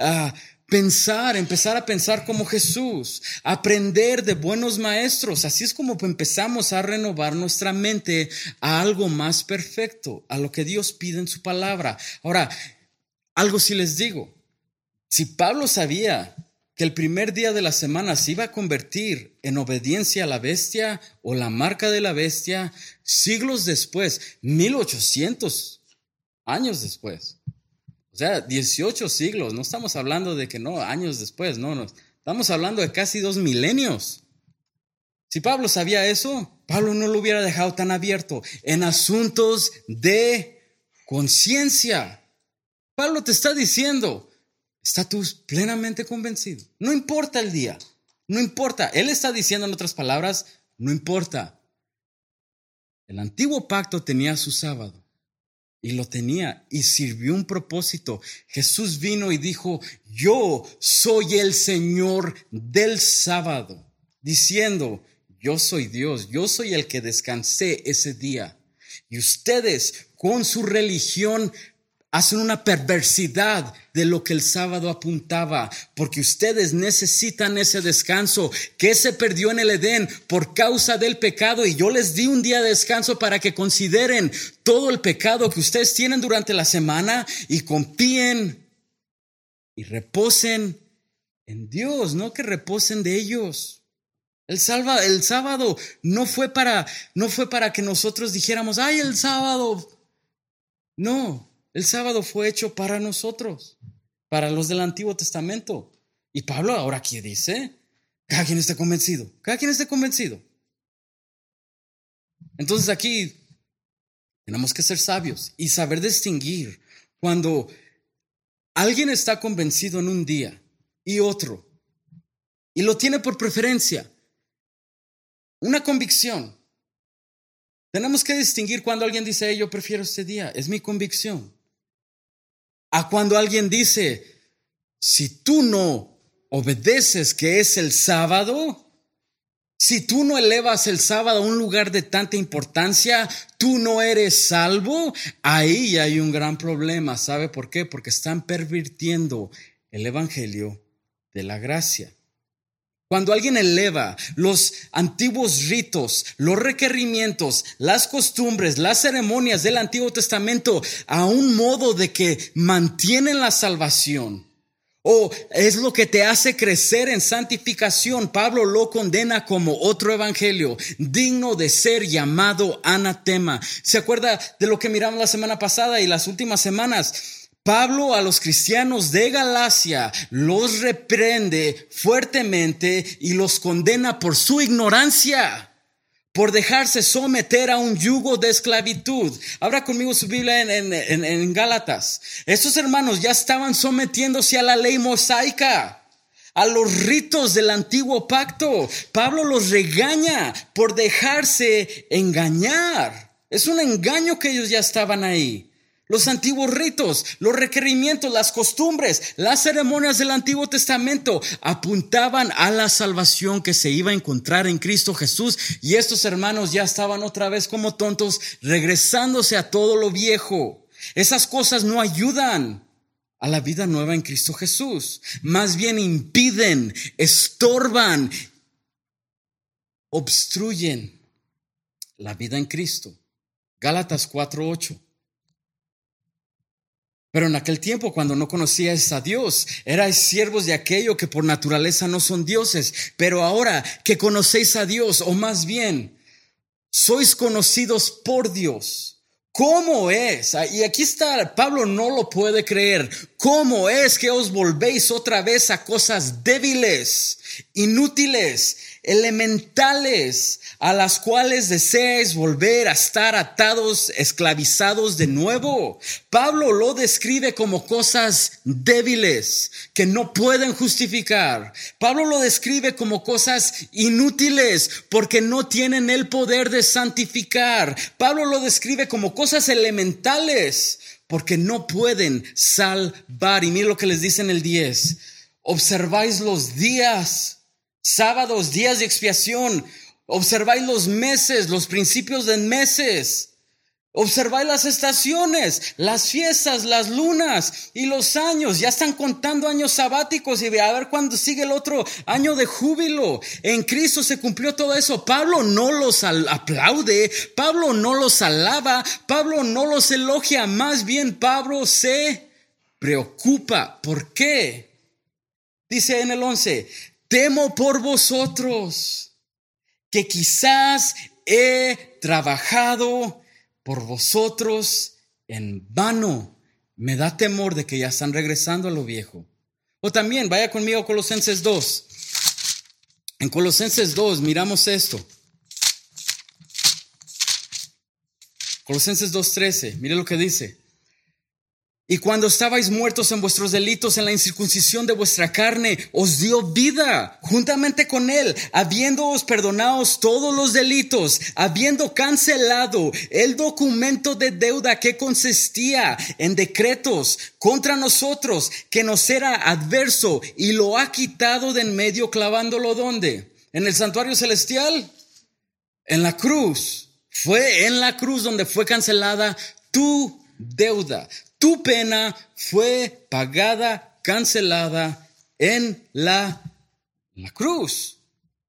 Empezar a pensar como Jesús, aprender de buenos maestros. Así es como empezamos a renovar nuestra mente a algo más perfecto, a lo que Dios pide en su palabra. Ahora, algo sí les digo, si Pablo sabía que el primer día de la semana se iba a convertir en obediencia a la bestia o la marca de la bestia, siglos después, 1800 años después, o sea, 18 siglos, no estamos hablando de que no, años después, no, estamos hablando de casi 2 milenios. Si Pablo sabía eso, Pablo no lo hubiera dejado tan abierto en asuntos de conciencia. Pablo te está diciendo, está tú plenamente convencido. No importa el día, no importa. Él está diciendo en otras palabras, no importa. El antiguo pacto tenía su sábado y lo tenía y sirvió un propósito. Jesús vino y dijo: yo soy el Señor del sábado, diciendo: yo soy Dios, yo soy el que descansé ese día. Y ustedes con su religión hacen una perversidad de lo que el sábado apuntaba, porque ustedes necesitan ese descanso que se perdió en el Edén por causa del pecado, y yo les di un día de descanso para que consideren todo el pecado que ustedes tienen durante la semana y confíen y reposen en Dios, no que reposen de ellos. El sábado no fue para que nosotros dijéramos: ay, el sábado. No. El sábado fue hecho para nosotros, para los del Antiguo Testamento. Y Pablo ahora aquí dice: cada quien esté convencido, cada quien esté convencido. Entonces aquí tenemos que ser sabios y saber distinguir cuando alguien está convencido en un día y otro, y lo tiene por preferencia, una convicción. Tenemos que distinguir cuando alguien dice: yo prefiero este día, es mi convicción. A cuando alguien dice: si tú no obedeces que es el sábado, si tú no elevas el sábado a un lugar de tanta importancia, tú no eres salvo. Ahí hay un gran problema. ¿Sabe por qué? Porque están pervirtiendo el evangelio de la gracia. Cuando alguien eleva los antiguos ritos, los requerimientos, las costumbres, las ceremonias del Antiguo Testamento a un modo de que mantienen la salvación, o es lo que te hace crecer en santificación, Pablo lo condena como otro evangelio, digno de ser llamado anatema. ¿Se acuerda de lo que miramos la semana pasada y las últimas semanas? Pablo a los cristianos de Galacia los reprende fuertemente y los condena por su ignorancia, por dejarse someter a un yugo de esclavitud. Abra conmigo su Biblia en Gálatas. Estos hermanos ya estaban sometiéndose a la ley mosaica, a los ritos del antiguo pacto. Pablo los regaña por dejarse engañar. Es un engaño que ellos ya estaban ahí. Los antiguos ritos, los requerimientos, las costumbres, las ceremonias del Antiguo Testamento apuntaban a la salvación que se iba a encontrar en Cristo Jesús, y estos hermanos ya estaban otra vez como tontos, regresándose a todo lo viejo. Esas cosas no ayudan a la vida nueva en Cristo Jesús, más bien impiden, estorban, obstruyen la vida en Cristo. Gálatas 4:8. Pero en aquel tiempo, cuando no conocíais a Dios, erais siervos de aquello que por naturaleza no son dioses. Pero ahora que conocéis a Dios, o más bien, sois conocidos por Dios. ¿Cómo es? Y aquí está, Pablo no lo puede creer. ¿Cómo es que os volvéis otra vez a cosas débiles, inútiles, elementales, a las cuales deseáis volver a estar atados, esclavizados de nuevo? Pablo lo describe como cosas débiles que no pueden justificar. Pablo lo describe como cosas inútiles porque no tienen el poder de santificar. Pablo lo describe como cosas elementales porque no pueden salvar. Y mire lo que les dice en el 10. Observáis los días, sábados, días de expiación. Observáis los meses, los principios de meses. Observáis las estaciones, las fiestas, las lunas y los años. Ya están contando años sabáticos y a ver cuándo sigue el otro año de júbilo. En Cristo se cumplió todo eso. Pablo no los aplaude, Pablo no los alaba, Pablo no los elogia. Más bien Pablo se preocupa. ¿Por qué? Dice en el 11, temo por vosotros, que quizás he trabajado por vosotros en vano. Me da temor de que ya están regresando a lo viejo. O también, vaya conmigo a Colosenses 2. En Colosenses 2 miramos esto. Colosenses 2:13, mire lo que dice. Y cuando estabais muertos en vuestros delitos, en la incircuncisión de vuestra carne, os dio vida juntamente con Él, habiéndoos perdonados todos los delitos, habiendo cancelado el documento de deuda que consistía en decretos contra nosotros, que nos era adverso, y lo ha quitado de en medio, clavándolo ¿dónde? ¿En el santuario celestial? En la cruz. Fue en la cruz donde fue cancelada tu deuda. Tu pena fue pagada, cancelada en la cruz.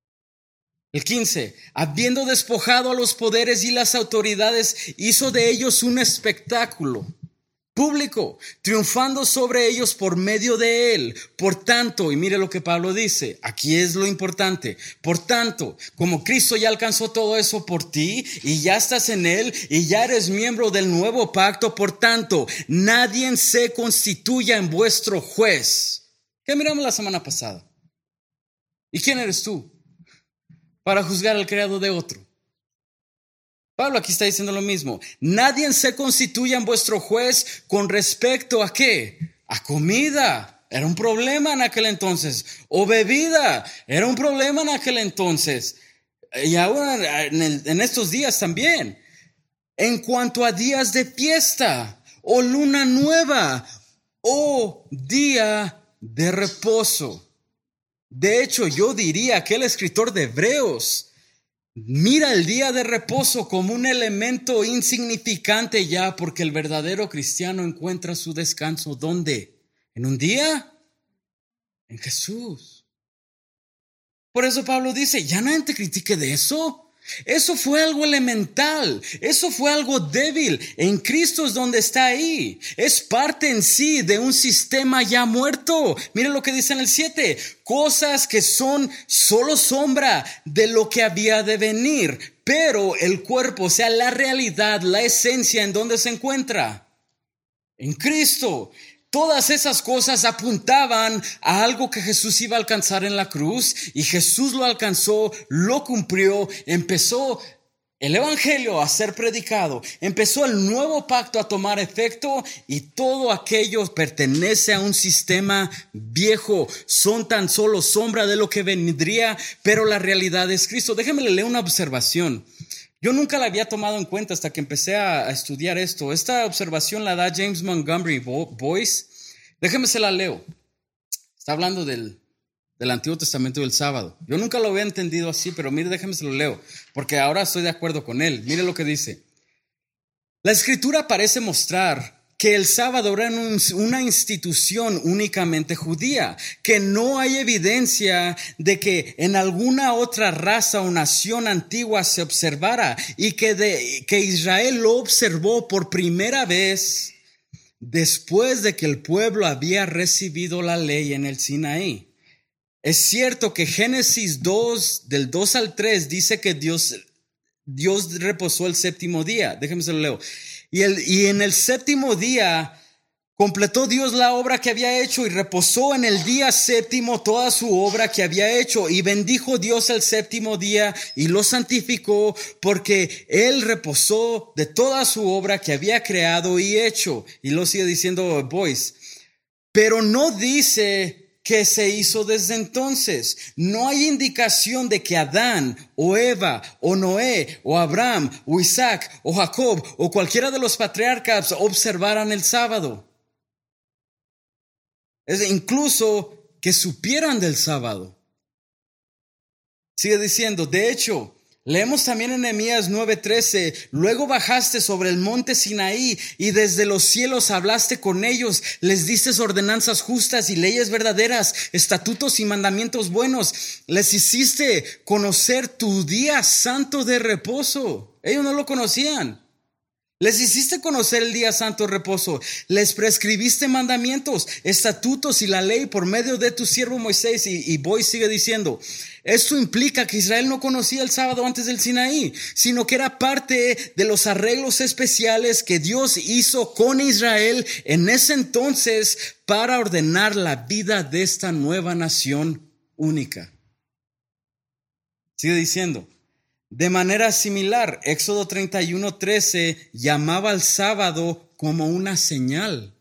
El 15, habiendo despojado a los poderes y las autoridades, hizo de ellos un espectáculo público, triunfando sobre ellos por medio de él. Por tanto, y mire lo que Pablo dice, aquí es lo importante. Por tanto, como Cristo ya alcanzó todo eso por ti y ya estás en él y ya eres miembro del nuevo pacto, por tanto, nadie se constituya en vuestro juez. ¿Qué miramos la semana pasada? ¿Y quién eres tú para juzgar al criado de otro? Pablo aquí está diciendo lo mismo. Nadie se constituya en vuestro juez con respecto a ¿qué? A comida. Era un problema en aquel entonces. O bebida. Era un problema en aquel entonces. Y ahora en estos días también. En cuanto a días de fiesta o luna nueva o día de reposo. De hecho, yo diría que el escritor de Hebreos mira el día de reposo como un elemento insignificante ya, porque el verdadero cristiano encuentra su descanso ¿dónde? ¿En un día? En Jesús. Por eso Pablo dice, ya nadie te critique de eso. Eso fue algo elemental, eso fue algo débil. En Cristo es donde está ahí. Es parte en sí de un sistema ya muerto. Miren lo que dice en el 7. Cosas que son solo sombra de lo que había de venir. Pero el cuerpo, o sea, la realidad, la esencia, ¿en dónde se encuentra? En Cristo. Todas esas cosas apuntaban a algo que Jesús iba a alcanzar en la cruz, y Jesús lo alcanzó, lo cumplió, empezó el evangelio a ser predicado, empezó el nuevo pacto a tomar efecto, y todo aquello pertenece a un sistema viejo. Son tan solo sombra de lo que vendría, pero la realidad es Cristo. Déjenme leer una observación. Yo nunca la había tomado en cuenta hasta que empecé a estudiar esto. Esta observación la da James Montgomery Boyce. Déjeme se la leo. Está hablando del Antiguo Testamento del sábado. Yo nunca lo había entendido así, pero mire, déjeme se lo leo, porque ahora estoy de acuerdo con él. Mire lo que dice. La Escritura parece mostrar que el sábado era una institución únicamente judía, que no hay evidencia de que en alguna otra raza o nación antigua se observara, y que Israel lo observó por primera vez después de que el pueblo había recibido la ley en el Sinaí. Es cierto que Génesis 2, del 2 al 3, dice que Dios reposó el séptimo día. Déjenme se lo leo. Y en el séptimo día completó Dios la obra que había hecho, y reposó en el día séptimo toda su obra que había hecho. Y bendijo Dios el séptimo día y lo santificó, porque Él reposó de toda su obra que había creado y hecho. Y lo sigue diciendo Boyce. Pero no dice que se hizo desde entonces. No hay indicación de que Adán o Eva o Noé o Abraham o Isaac o Jacob o cualquiera de los patriarcas observaran el sábado. Es incluso que supieran del sábado. Sigue diciendo, de hecho, leemos también en Nehemías 9:13, luego bajaste sobre el monte Sinaí y desde los cielos hablaste con ellos, les diste ordenanzas justas y leyes verdaderas, estatutos y mandamientos buenos, les hiciste conocer tu día santo de reposo. Ellos no lo conocían. Les hiciste conocer el día santo de reposo, les prescribiste mandamientos, estatutos y la ley por medio de tu siervo Moisés. Y Boyce sigue diciendo, esto implica que Israel no conocía el sábado antes del Sinaí, sino que era parte de los arreglos especiales que Dios hizo con Israel en ese entonces para ordenar la vida de esta nueva nación única. Sigue diciendo, de manera similar, Éxodo 31:13 llamaba al sábado como una señal,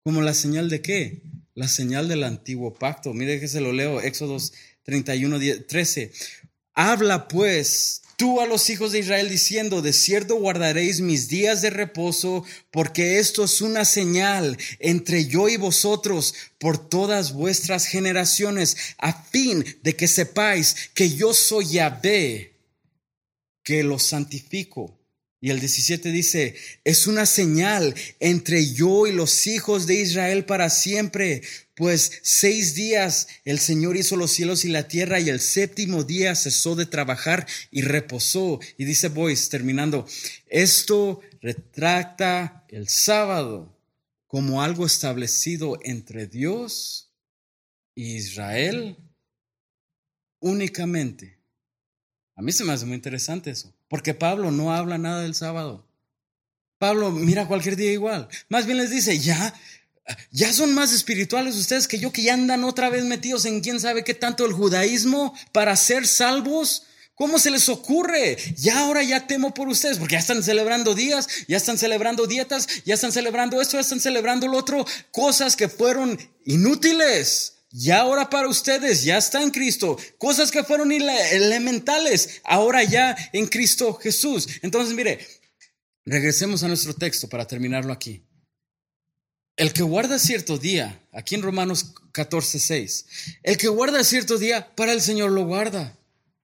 ¿Como la señal de qué? La señal del antiguo pacto. Mire que se lo leo, Éxodos 31, 13. Habla pues tú a los hijos de Israel diciendo, de cierto guardaréis mis días de reposo, porque esto es una señal entre yo y vosotros por todas vuestras generaciones, a fin de que sepáis que yo soy Yahvé, que los santifico. Y el 17 dice, es una señal entre yo y los hijos de Israel para siempre, pues 6 días el Señor hizo los cielos y la tierra y el séptimo día cesó de trabajar y reposó. Y dice Boyce, terminando, esto retrata el sábado como algo establecido entre Dios y Israel únicamente. A mí se me hace muy interesante eso, porque Pablo no habla nada del sábado. Pablo mira cualquier día igual. Más bien les dice, ya son más espirituales ustedes que yo, que ya andan otra vez metidos en quién sabe qué tanto el judaísmo para ser salvos. ¿Cómo se les ocurre? Ahora ya temo por ustedes, porque ya están celebrando días, ya están celebrando dietas, ya están celebrando esto, ya están celebrando lo otro, cosas que fueron inútiles. Ya ahora para ustedes ya está en Cristo, cosas que fueron elementales, ahora ya en Cristo Jesús. Entonces mire, regresemos a nuestro texto para terminarlo aquí. El que guarda cierto día, aquí en Romanos 14:6, el que guarda cierto día, para el Señor lo guarda.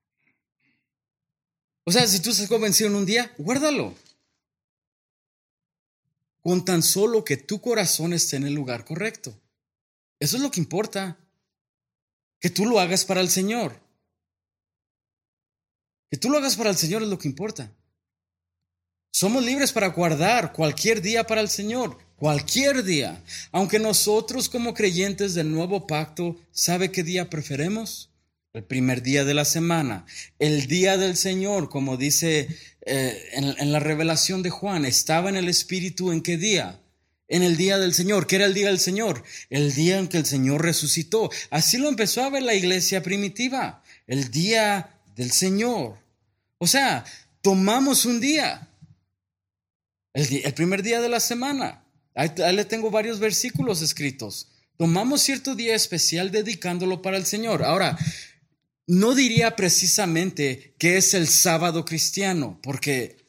O sea, si tú estás convencido en un día, guárdalo. Con tan solo que tu corazón esté en el lugar correcto. Eso es lo que importa. Que tú lo hagas para el Señor. Que tú lo hagas para el Señor es lo que importa. Somos libres para guardar cualquier día para el Señor. Cualquier día. Aunque nosotros como creyentes del nuevo pacto, ¿sabe qué día preferimos? El primer día de la semana. El día del Señor, como dice en la revelación de Juan, estaba en el Espíritu ¿en qué día? En el día del Señor. ¿Qué era el día del Señor? El día en que el Señor resucitó. Así lo empezó a ver la iglesia primitiva. El día del Señor. O sea, tomamos un día. El primer día de la semana. Ahí le tengo varios versículos escritos. Tomamos cierto día especial dedicándolo para el Señor. Ahora, no diría precisamente que es el sábado cristiano, porque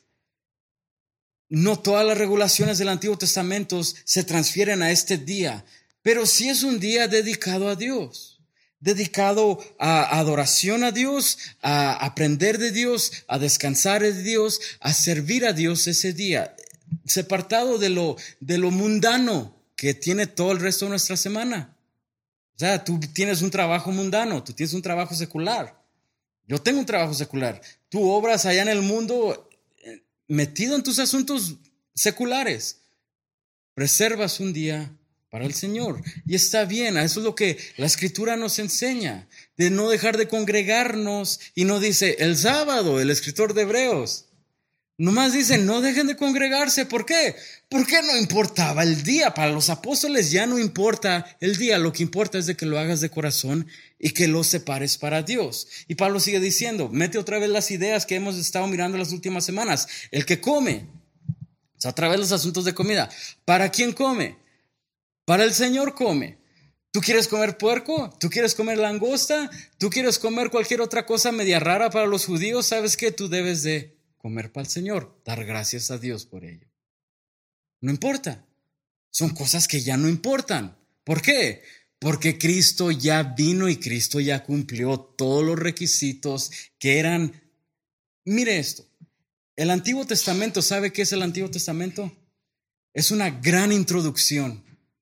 no todas las regulaciones del Antiguo Testamento se transfieren a este día, pero sí es un día dedicado a Dios, dedicado a adoración a Dios, a aprender de Dios, a descansar de Dios, a servir a Dios ese día, separado de lo mundano que tiene todo el resto de nuestra semana. O sea, tú tienes un trabajo mundano, tú tienes un trabajo secular. Yo tengo un trabajo secular. Tú obras allá en el mundo metido en tus asuntos seculares. Preservas un día para el Señor. Y está bien, eso es lo que la Escritura nos enseña, de no dejar de congregarnos. Y no dice el sábado, el escritor de Hebreos. Nomás dice, no dejen de congregarse. ¿Por qué? Porque no importaba el día. Para los apóstoles ya no importa el día. Lo que importa es de que lo hagas de corazón y que lo separes para Dios. Y Pablo sigue diciendo, mete otra vez las ideas que hemos estado mirando las últimas semanas. El que come, o sea, otra vez los asuntos de comida. ¿Para quién come? Para el Señor come. ¿Tú quieres comer puerco? ¿Tú quieres comer langosta? ¿Tú quieres comer cualquier otra cosa media rara para los judíos? ¿Sabes qué? Tú debes de comer para el Señor, dar gracias a Dios por ello. No importa. Son cosas que ya no importan. ¿Por qué? Porque Cristo ya vino y Cristo ya cumplió todos los requisitos que eran. Mire esto. El Antiguo Testamento, ¿sabe qué es el Antiguo Testamento? Es una gran introducción.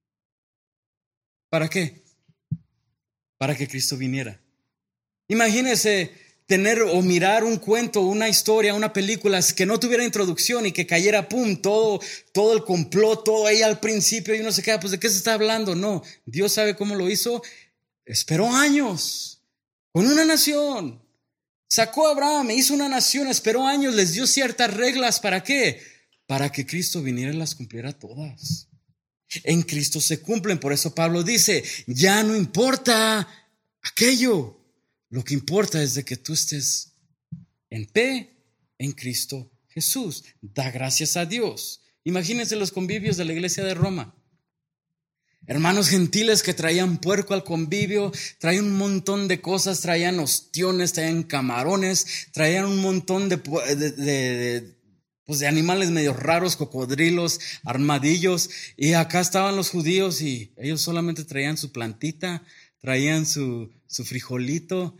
¿Para qué? Para que Cristo viniera. Imagínese tener o mirar un cuento, una historia, una película que no tuviera introducción y que cayera, pum, todo el complot, todo ahí al principio y uno se queda, pues ¿de qué se está hablando? No, Dios sabe cómo lo hizo. Esperó años con una nación. Sacó a Abraham, hizo una nación, esperó años, les dio ciertas reglas. ¿Para qué? Para que Cristo viniera y las cumpliera todas. En Cristo se cumplen. Por eso Pablo dice, ya no importa aquello. Lo que importa es de que tú estés en pie en Cristo Jesús. Da gracias a Dios. Imagínense los convivios de la iglesia de Roma. Hermanos gentiles que traían puerco al convivio, traían un montón de cosas, traían ostiones, traían camarones, traían un montón pues de animales medio raros, cocodrilos, armadillos. Y acá estaban los judíos y ellos solamente traían su plantita, traían su frijolito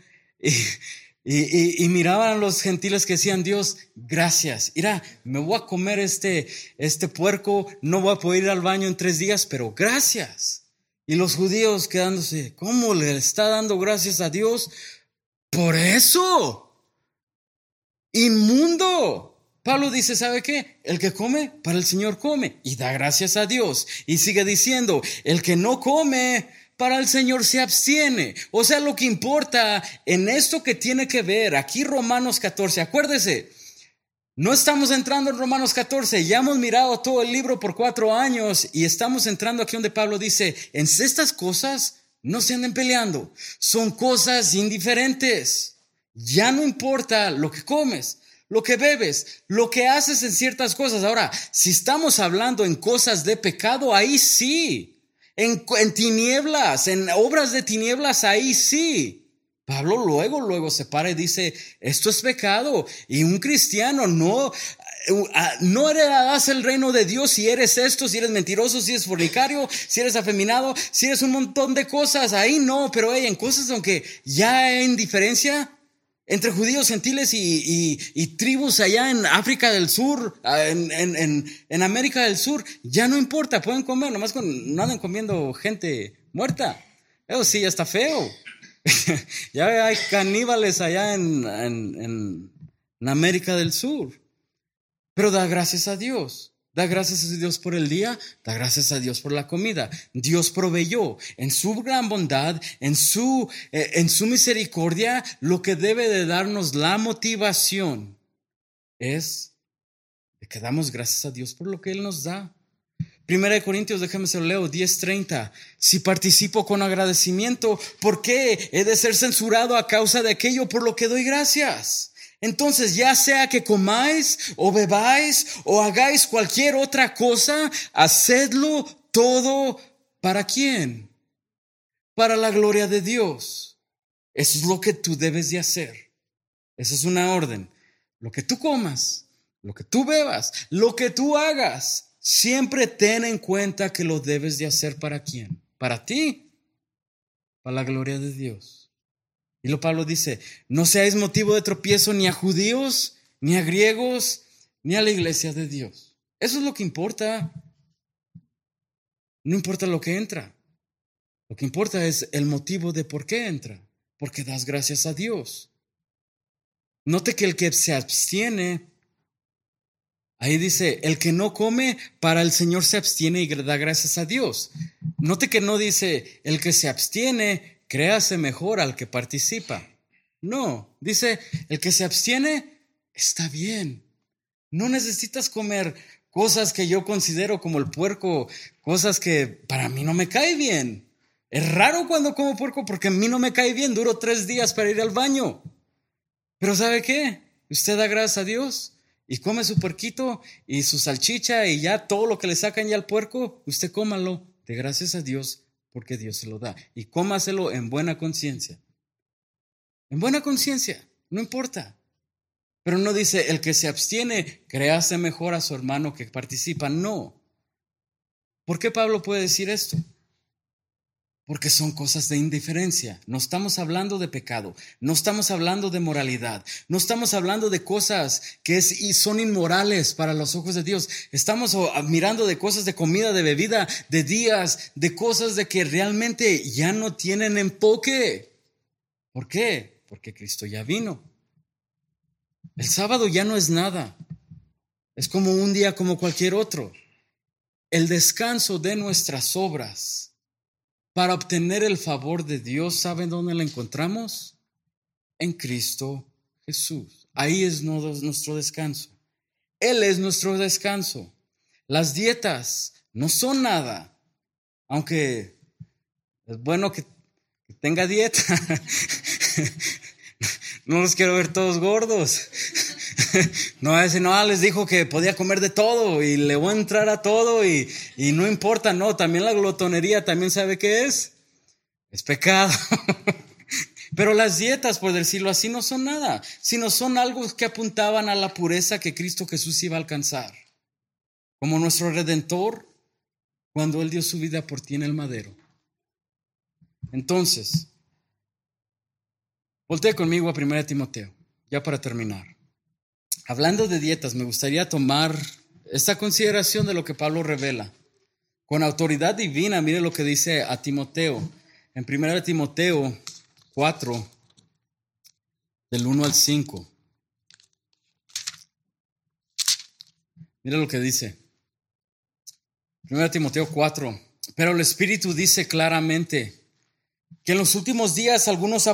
y miraban a los gentiles que decían: Dios, gracias. Mira, me voy a comer este puerco, no voy a poder ir al baño en 3 días, pero gracias. Y los judíos quedándose: ¿cómo le está dando gracias a Dios por eso? Inmundo. Pablo dice: ¿sabe qué? El que come, para el Señor come y da gracias a Dios. Y sigue diciendo: el que no come, para el Señor se abstiene. O sea, lo que importa en esto que tiene que ver aquí Romanos 14, acuérdese, no estamos entrando en Romanos 14, ya hemos mirado todo el libro por 4 años y estamos entrando aquí donde Pablo dice: en estas cosas no se anden peleando, son cosas indiferentes. Ya no importa lo que comes, lo que bebes, lo que haces en ciertas cosas. Ahora, si estamos hablando en cosas de pecado, ahí sí. En tinieblas, en obras de tinieblas, ahí sí. Pablo luego se para y dice: esto es pecado. Y un cristiano no heredarás el reino de Dios si eres esto, si eres mentiroso, si eres fornicario, si eres afeminado, si eres un montón de cosas. Ahí no, pero en cosas aunque ya hay indiferencia entre judíos, gentiles y tribus allá en África del Sur, en América del Sur, ya no importa, pueden comer, nomás no anden comiendo gente muerta. Eso sí, ya está feo. Ya hay caníbales allá en América del Sur. Pero da gracias a Dios. Da gracias a Dios por el día, da gracias a Dios por la comida. Dios proveyó en su gran bondad, en su misericordia. Lo que debe de darnos la motivación es de que damos gracias a Dios por lo que Él nos da. 1 Corintios, déjame se lo leo, 10:30. Si participo con agradecimiento, ¿por qué he de ser censurado a causa de aquello por lo que doy gracias? Entonces, ya sea que comáis o bebáis o hagáis cualquier otra cosa, hacedlo todo ¿para quién? Para la gloria de Dios. Eso es lo que tú debes de hacer. Esa es una orden. Lo que tú comas, lo que tú bebas, lo que tú hagas, siempre ten en cuenta que lo debes de hacer ¿para quién? Para ti, para la gloria de Dios. Y lo Pablo dice: no seáis motivo de tropiezo ni a judíos, ni a griegos, ni a la iglesia de Dios. Eso es lo que importa. No importa lo que entra. Lo que importa es el motivo de por qué entra. Porque das gracias a Dios. Note que el que se abstiene, ahí dice: el que no come, para el Señor se abstiene y da gracias a Dios. Note que no dice: el que se abstiene, créase mejor al que participa. No, dice: el que se abstiene está bien. No necesitas comer cosas que yo considero como el puerco, cosas que para mí no me cae bien. Es raro cuando como puerco porque a mí no me cae bien. Duro 3 días para ir al baño. Pero ¿sabe qué? Usted da gracias a Dios y come su puerquito y su salchicha y ya todo lo que le sacan ya al puerco, usted cómalo. De gracias a Dios porque Dios se lo da. Y cómaselo en buena conciencia. En buena conciencia, no importa. Pero no dice: el que se abstiene, créase mejor a su hermano que participa. No. ¿Por qué Pablo puede decir esto? Porque son cosas de indiferencia. No estamos hablando de pecado. No estamos hablando de moralidad. No estamos hablando de cosas que son inmorales para los ojos de Dios. Estamos mirando de cosas de comida, de bebida, de días, de cosas de que realmente ya no tienen enfoque. ¿Por qué? Porque Cristo ya vino. El sábado ya no es nada. Es como un día como cualquier otro. El descanso de nuestras obras para obtener el favor de Dios, ¿saben dónde lo encontramos? En Cristo Jesús. Ahí es nuestro descanso. Él es nuestro descanso. Las dietas no son nada, aunque es bueno que tenga dieta. No los quiero ver todos gordos. No, ese no, les dijo que podía comer de todo y le voy a entrar a todo y no importa, no, también la glotonería, también sabe qué es pecado. Pero las dietas, por decirlo así, no son nada, sino son algo que apuntaban a la pureza que Cristo Jesús iba a alcanzar, como nuestro Redentor cuando Él dio su vida por ti en el madero. Entonces, voltea conmigo a 1 Timoteo, ya para terminar. Hablando de dietas, me gustaría tomar esta consideración de lo que Pablo revela. Con autoridad divina, mire lo que dice a Timoteo, en 1 Timoteo 4, del 1 al 5. Mire lo que dice. 1 Timoteo 4. Pero el Espíritu dice claramente que en los últimos días algunos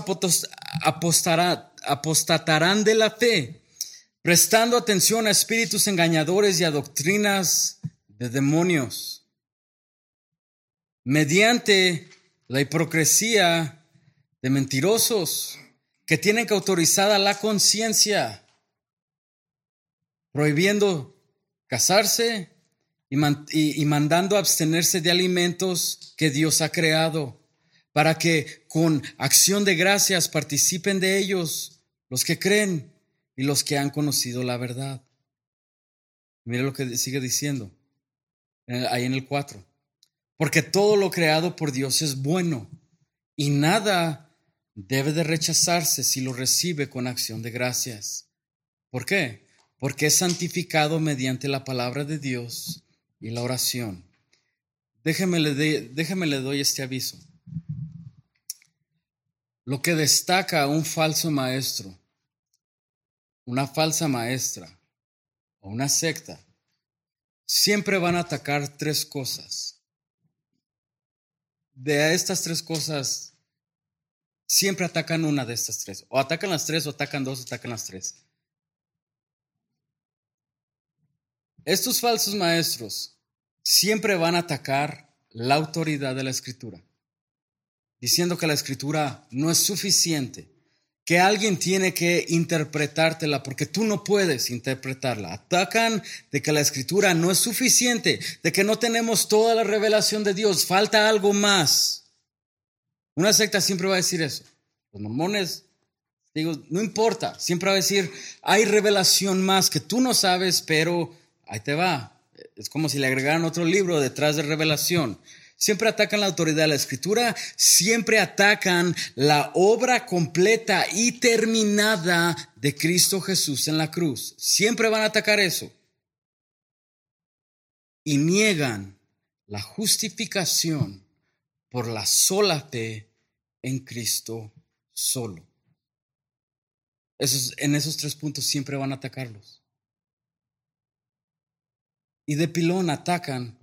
apostatarán de la fe, prestando atención a espíritus engañadores y a doctrinas de demonios, mediante la hipocresía de mentirosos que tienen cauterizada la conciencia, prohibiendo casarse y mandando abstenerse de alimentos que Dios ha creado, para que con acción de gracias participen de ellos los que creen y los que han conocido la verdad. Mire lo que sigue diciendo ahí en el 4. Porque todo lo creado por Dios es bueno y nada debe de rechazarse si lo recibe con acción de gracias. ¿Por qué? Porque es santificado mediante la palabra de Dios y la oración. Déjeme le doy este aviso. Lo que destaca a un falso maestro, una falsa maestra o una secta, siempre van a atacar tres cosas. De estas tres cosas, siempre atacan una de estas tres. O atacan las tres, o atacan dos, o atacan las tres. Estos falsos maestros siempre van a atacar la autoridad de la Escritura, diciendo que la Escritura no es suficiente, que alguien tiene que interpretártela porque tú no puedes interpretarla. Atacan de que la Escritura no es suficiente, de que no tenemos toda la revelación de Dios, falta algo más. Una secta siempre va a decir eso. Los mormones, digo, no importa, siempre va a decir, hay revelación más que tú no sabes, pero ahí te va. Es como si le agregaran otro libro detrás de revelación. Siempre atacan la autoridad de la Escritura, siempre atacan la obra completa y terminada de Cristo Jesús en la cruz. Siempre van a atacar eso. Y niegan la justificación por la sola fe en Cristo solo. En esos tres puntos siempre van a atacarlos. Y de pilón atan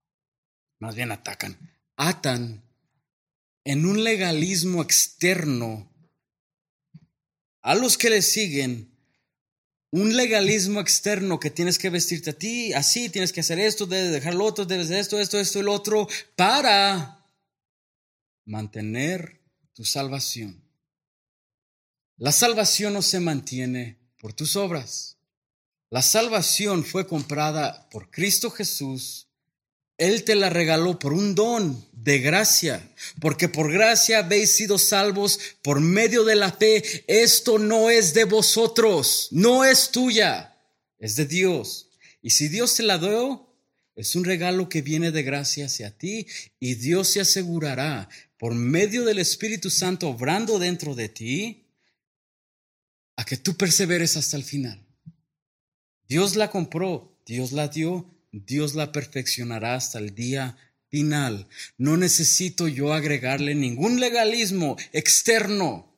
en un legalismo externo a los que le siguen, un legalismo externo que tienes que vestirte a ti, así, tienes que hacer esto, debes dejar lo otro, debes de esto y lo otro, para mantener tu salvación. La salvación no se mantiene por tus obras. La salvación fue comprada por Cristo Jesús. Él te la regaló por un don de gracia, porque por gracia habéis sido salvos por medio de la fe. Esto no es de vosotros, no es tuya, es de Dios. Y si Dios te la dio, es un regalo que viene de gracia hacia ti, y Dios se asegurará por medio del Espíritu Santo obrando dentro de ti a que tú perseveres hasta el final. Dios la compró, Dios la dio, Dios la perfeccionará hasta el día final. No necesito yo agregarle ningún legalismo externo,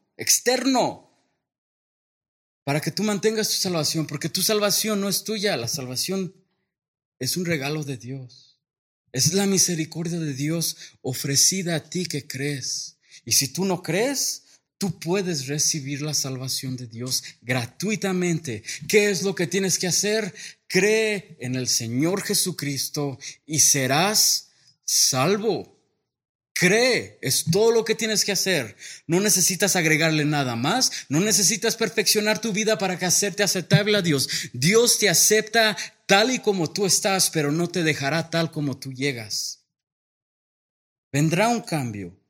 para que tú mantengas tu salvación, porque tu salvación no es tuya, la salvación es un regalo de Dios. Es la misericordia de Dios ofrecida a ti que crees. Y si tú no crees, tú puedes recibir la salvación de Dios gratuitamente. ¿Qué es lo que tienes que hacer? Cree en el Señor Jesucristo y serás salvo. Cree, es todo lo que tienes que hacer. No necesitas agregarle nada más. No necesitas perfeccionar tu vida para que hacerte aceptable a Dios. Dios te acepta tal y como tú estás, pero no te dejará tal como tú llegas. Vendrá un cambio.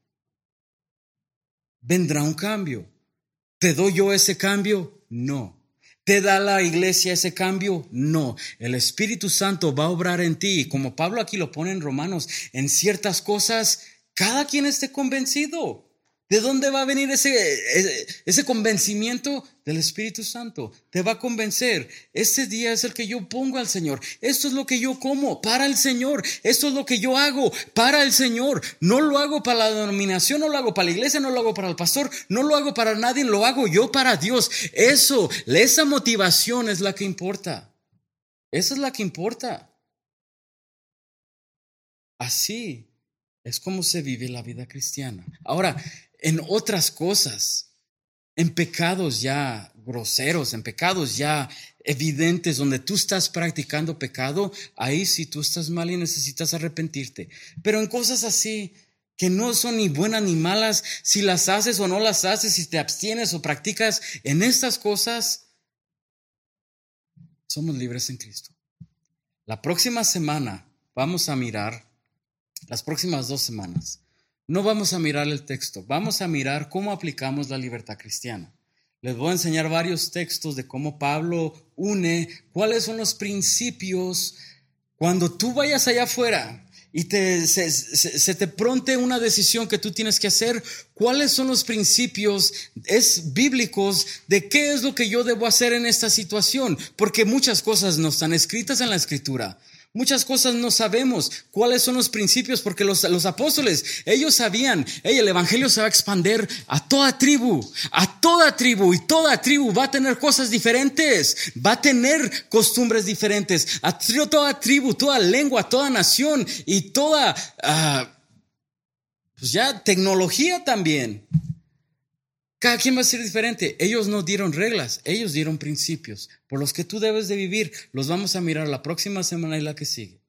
Vendrá un cambio. ¿Te doy yo ese cambio? No. ¿Te da la iglesia ese cambio? No. El Espíritu Santo va a obrar en ti. Y como Pablo aquí lo pone en Romanos, en ciertas cosas, cada quien esté convencido. ¿De dónde va a venir ese convencimiento? Del Espíritu Santo. Te va a convencer. Este día es el que yo pongo al Señor. Esto es lo que yo como para el Señor. Esto es lo que yo hago para el Señor. No lo hago para la denominación, no lo hago para la iglesia, no lo hago para el pastor, no lo hago para nadie, lo hago yo para Dios. Esa motivación es la que importa. Esa es la que importa. Así es como se vive la vida cristiana. Ahora, en otras cosas, en pecados ya groseros, en pecados ya evidentes, donde tú estás practicando pecado, ahí sí tú estás mal y necesitas arrepentirte. Pero en cosas así que no son ni buenas ni malas, si las haces o no las haces, si te abstienes o practicas, en estas cosas somos libres en Cristo. La próxima semana vamos a mirar, las próximas 2 semanas, no vamos a mirar el texto, vamos a mirar cómo aplicamos la libertad cristiana. Les voy a enseñar varios textos de cómo Pablo une cuáles son los principios cuando tú vayas allá afuera y se te pronte una decisión que tú tienes que hacer. ¿Cuáles son los principios bíblicos de qué es lo que yo debo hacer en esta situación? Porque muchas cosas no están escritas en la Escritura. Muchas cosas no sabemos cuáles son los principios, porque los apóstoles, ellos sabían, el evangelio se va a expandir a toda tribu, y toda tribu va a tener cosas diferentes, va a tener costumbres diferentes, a toda tribu, toda lengua, toda nación y toda, pues ya tecnología también. Cada quien va a ser diferente. Ellos no dieron reglas, ellos dieron principios por los que tú debes de vivir. Los vamos a mirar la próxima semana y la que sigue.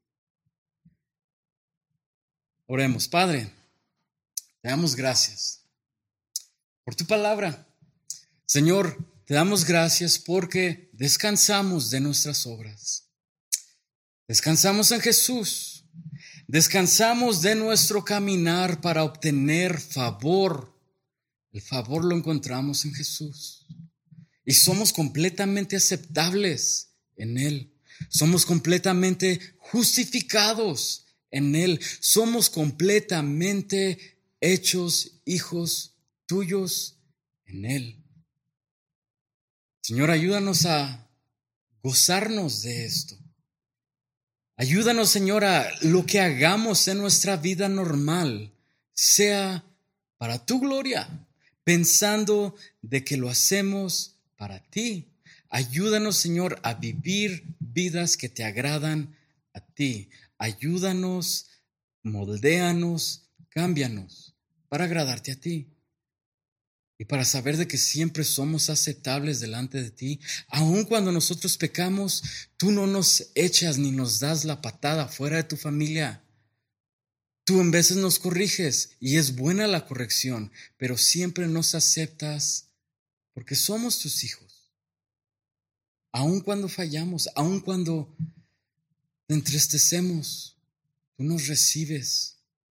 Oremos. Padre, te damos gracias por tu palabra. Señor, te damos gracias porque descansamos de nuestras obras. Descansamos en Jesús. Descansamos de nuestro caminar para obtener favor. El favor lo encontramos en Jesús y somos completamente aceptables en Él. Somos completamente justificados en Él. Somos completamente hechos hijos tuyos en Él. Señor, ayúdanos a gozarnos de esto. Ayúdanos, Señor, a lo que hagamos en nuestra vida normal sea para tu gloria, pensando de que lo hacemos para ti. Ayúdanos, Señor, a vivir vidas que te agradan a ti. Ayúdanos, moldéanos, cámbianos para agradarte a ti. Y para saber de que siempre somos aceptables delante de ti. Aun cuando nosotros pecamos, tú no nos echas ni nos das la patada fuera de tu familia. Tú en veces nos corriges y es buena la corrección, pero siempre nos aceptas porque somos tus hijos. Aun cuando fallamos, aun cuando te entristecemos, tú nos recibes.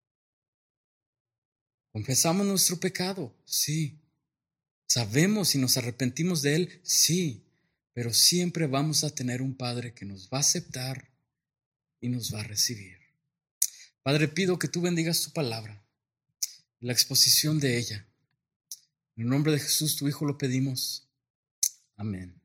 Confesamos nuestro pecado, sí. Sabemos y nos arrepentimos de él, sí. Pero siempre vamos a tener un Padre que nos va a aceptar y nos va a recibir. Padre, pido que tú bendigas tu palabra, la exposición de ella. En el nombre de Jesús, tu Hijo, lo pedimos. Amén.